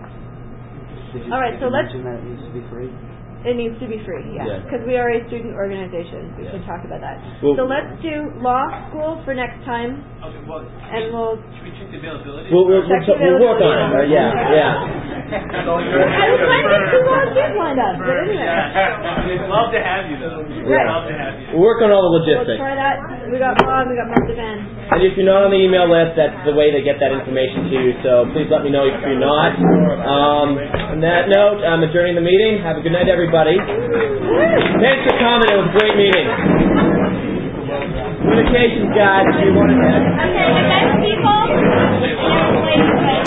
Did you, All right, did so you let's- mention that it needs to be free? It needs to be free, Yeah. yeah, because we are a student organization. We Yeah. should talk about that. Well- so let's do law school for next time, Okay, well, and we'll... should we check the availability? We'll, we'll, Check we'll, we'll work on it. Uh, availability. yeah, yeah. So I was trying to get two volunteers lined up, but anyway. Yeah. We'd love to have you, though. We'd Yeah. love to have you. We'll work on all the We'll logistics. try that. We got Bob, we got Martha Van. And if you're not on the email list, that's the way to get that information to you. So please let me know if you're not. Um, on that note, I'm adjourning the meeting. Have a good night, everybody. Thanks for coming. It was a great meeting. Communications guys, if you want to. Okay, the next people, and ladies,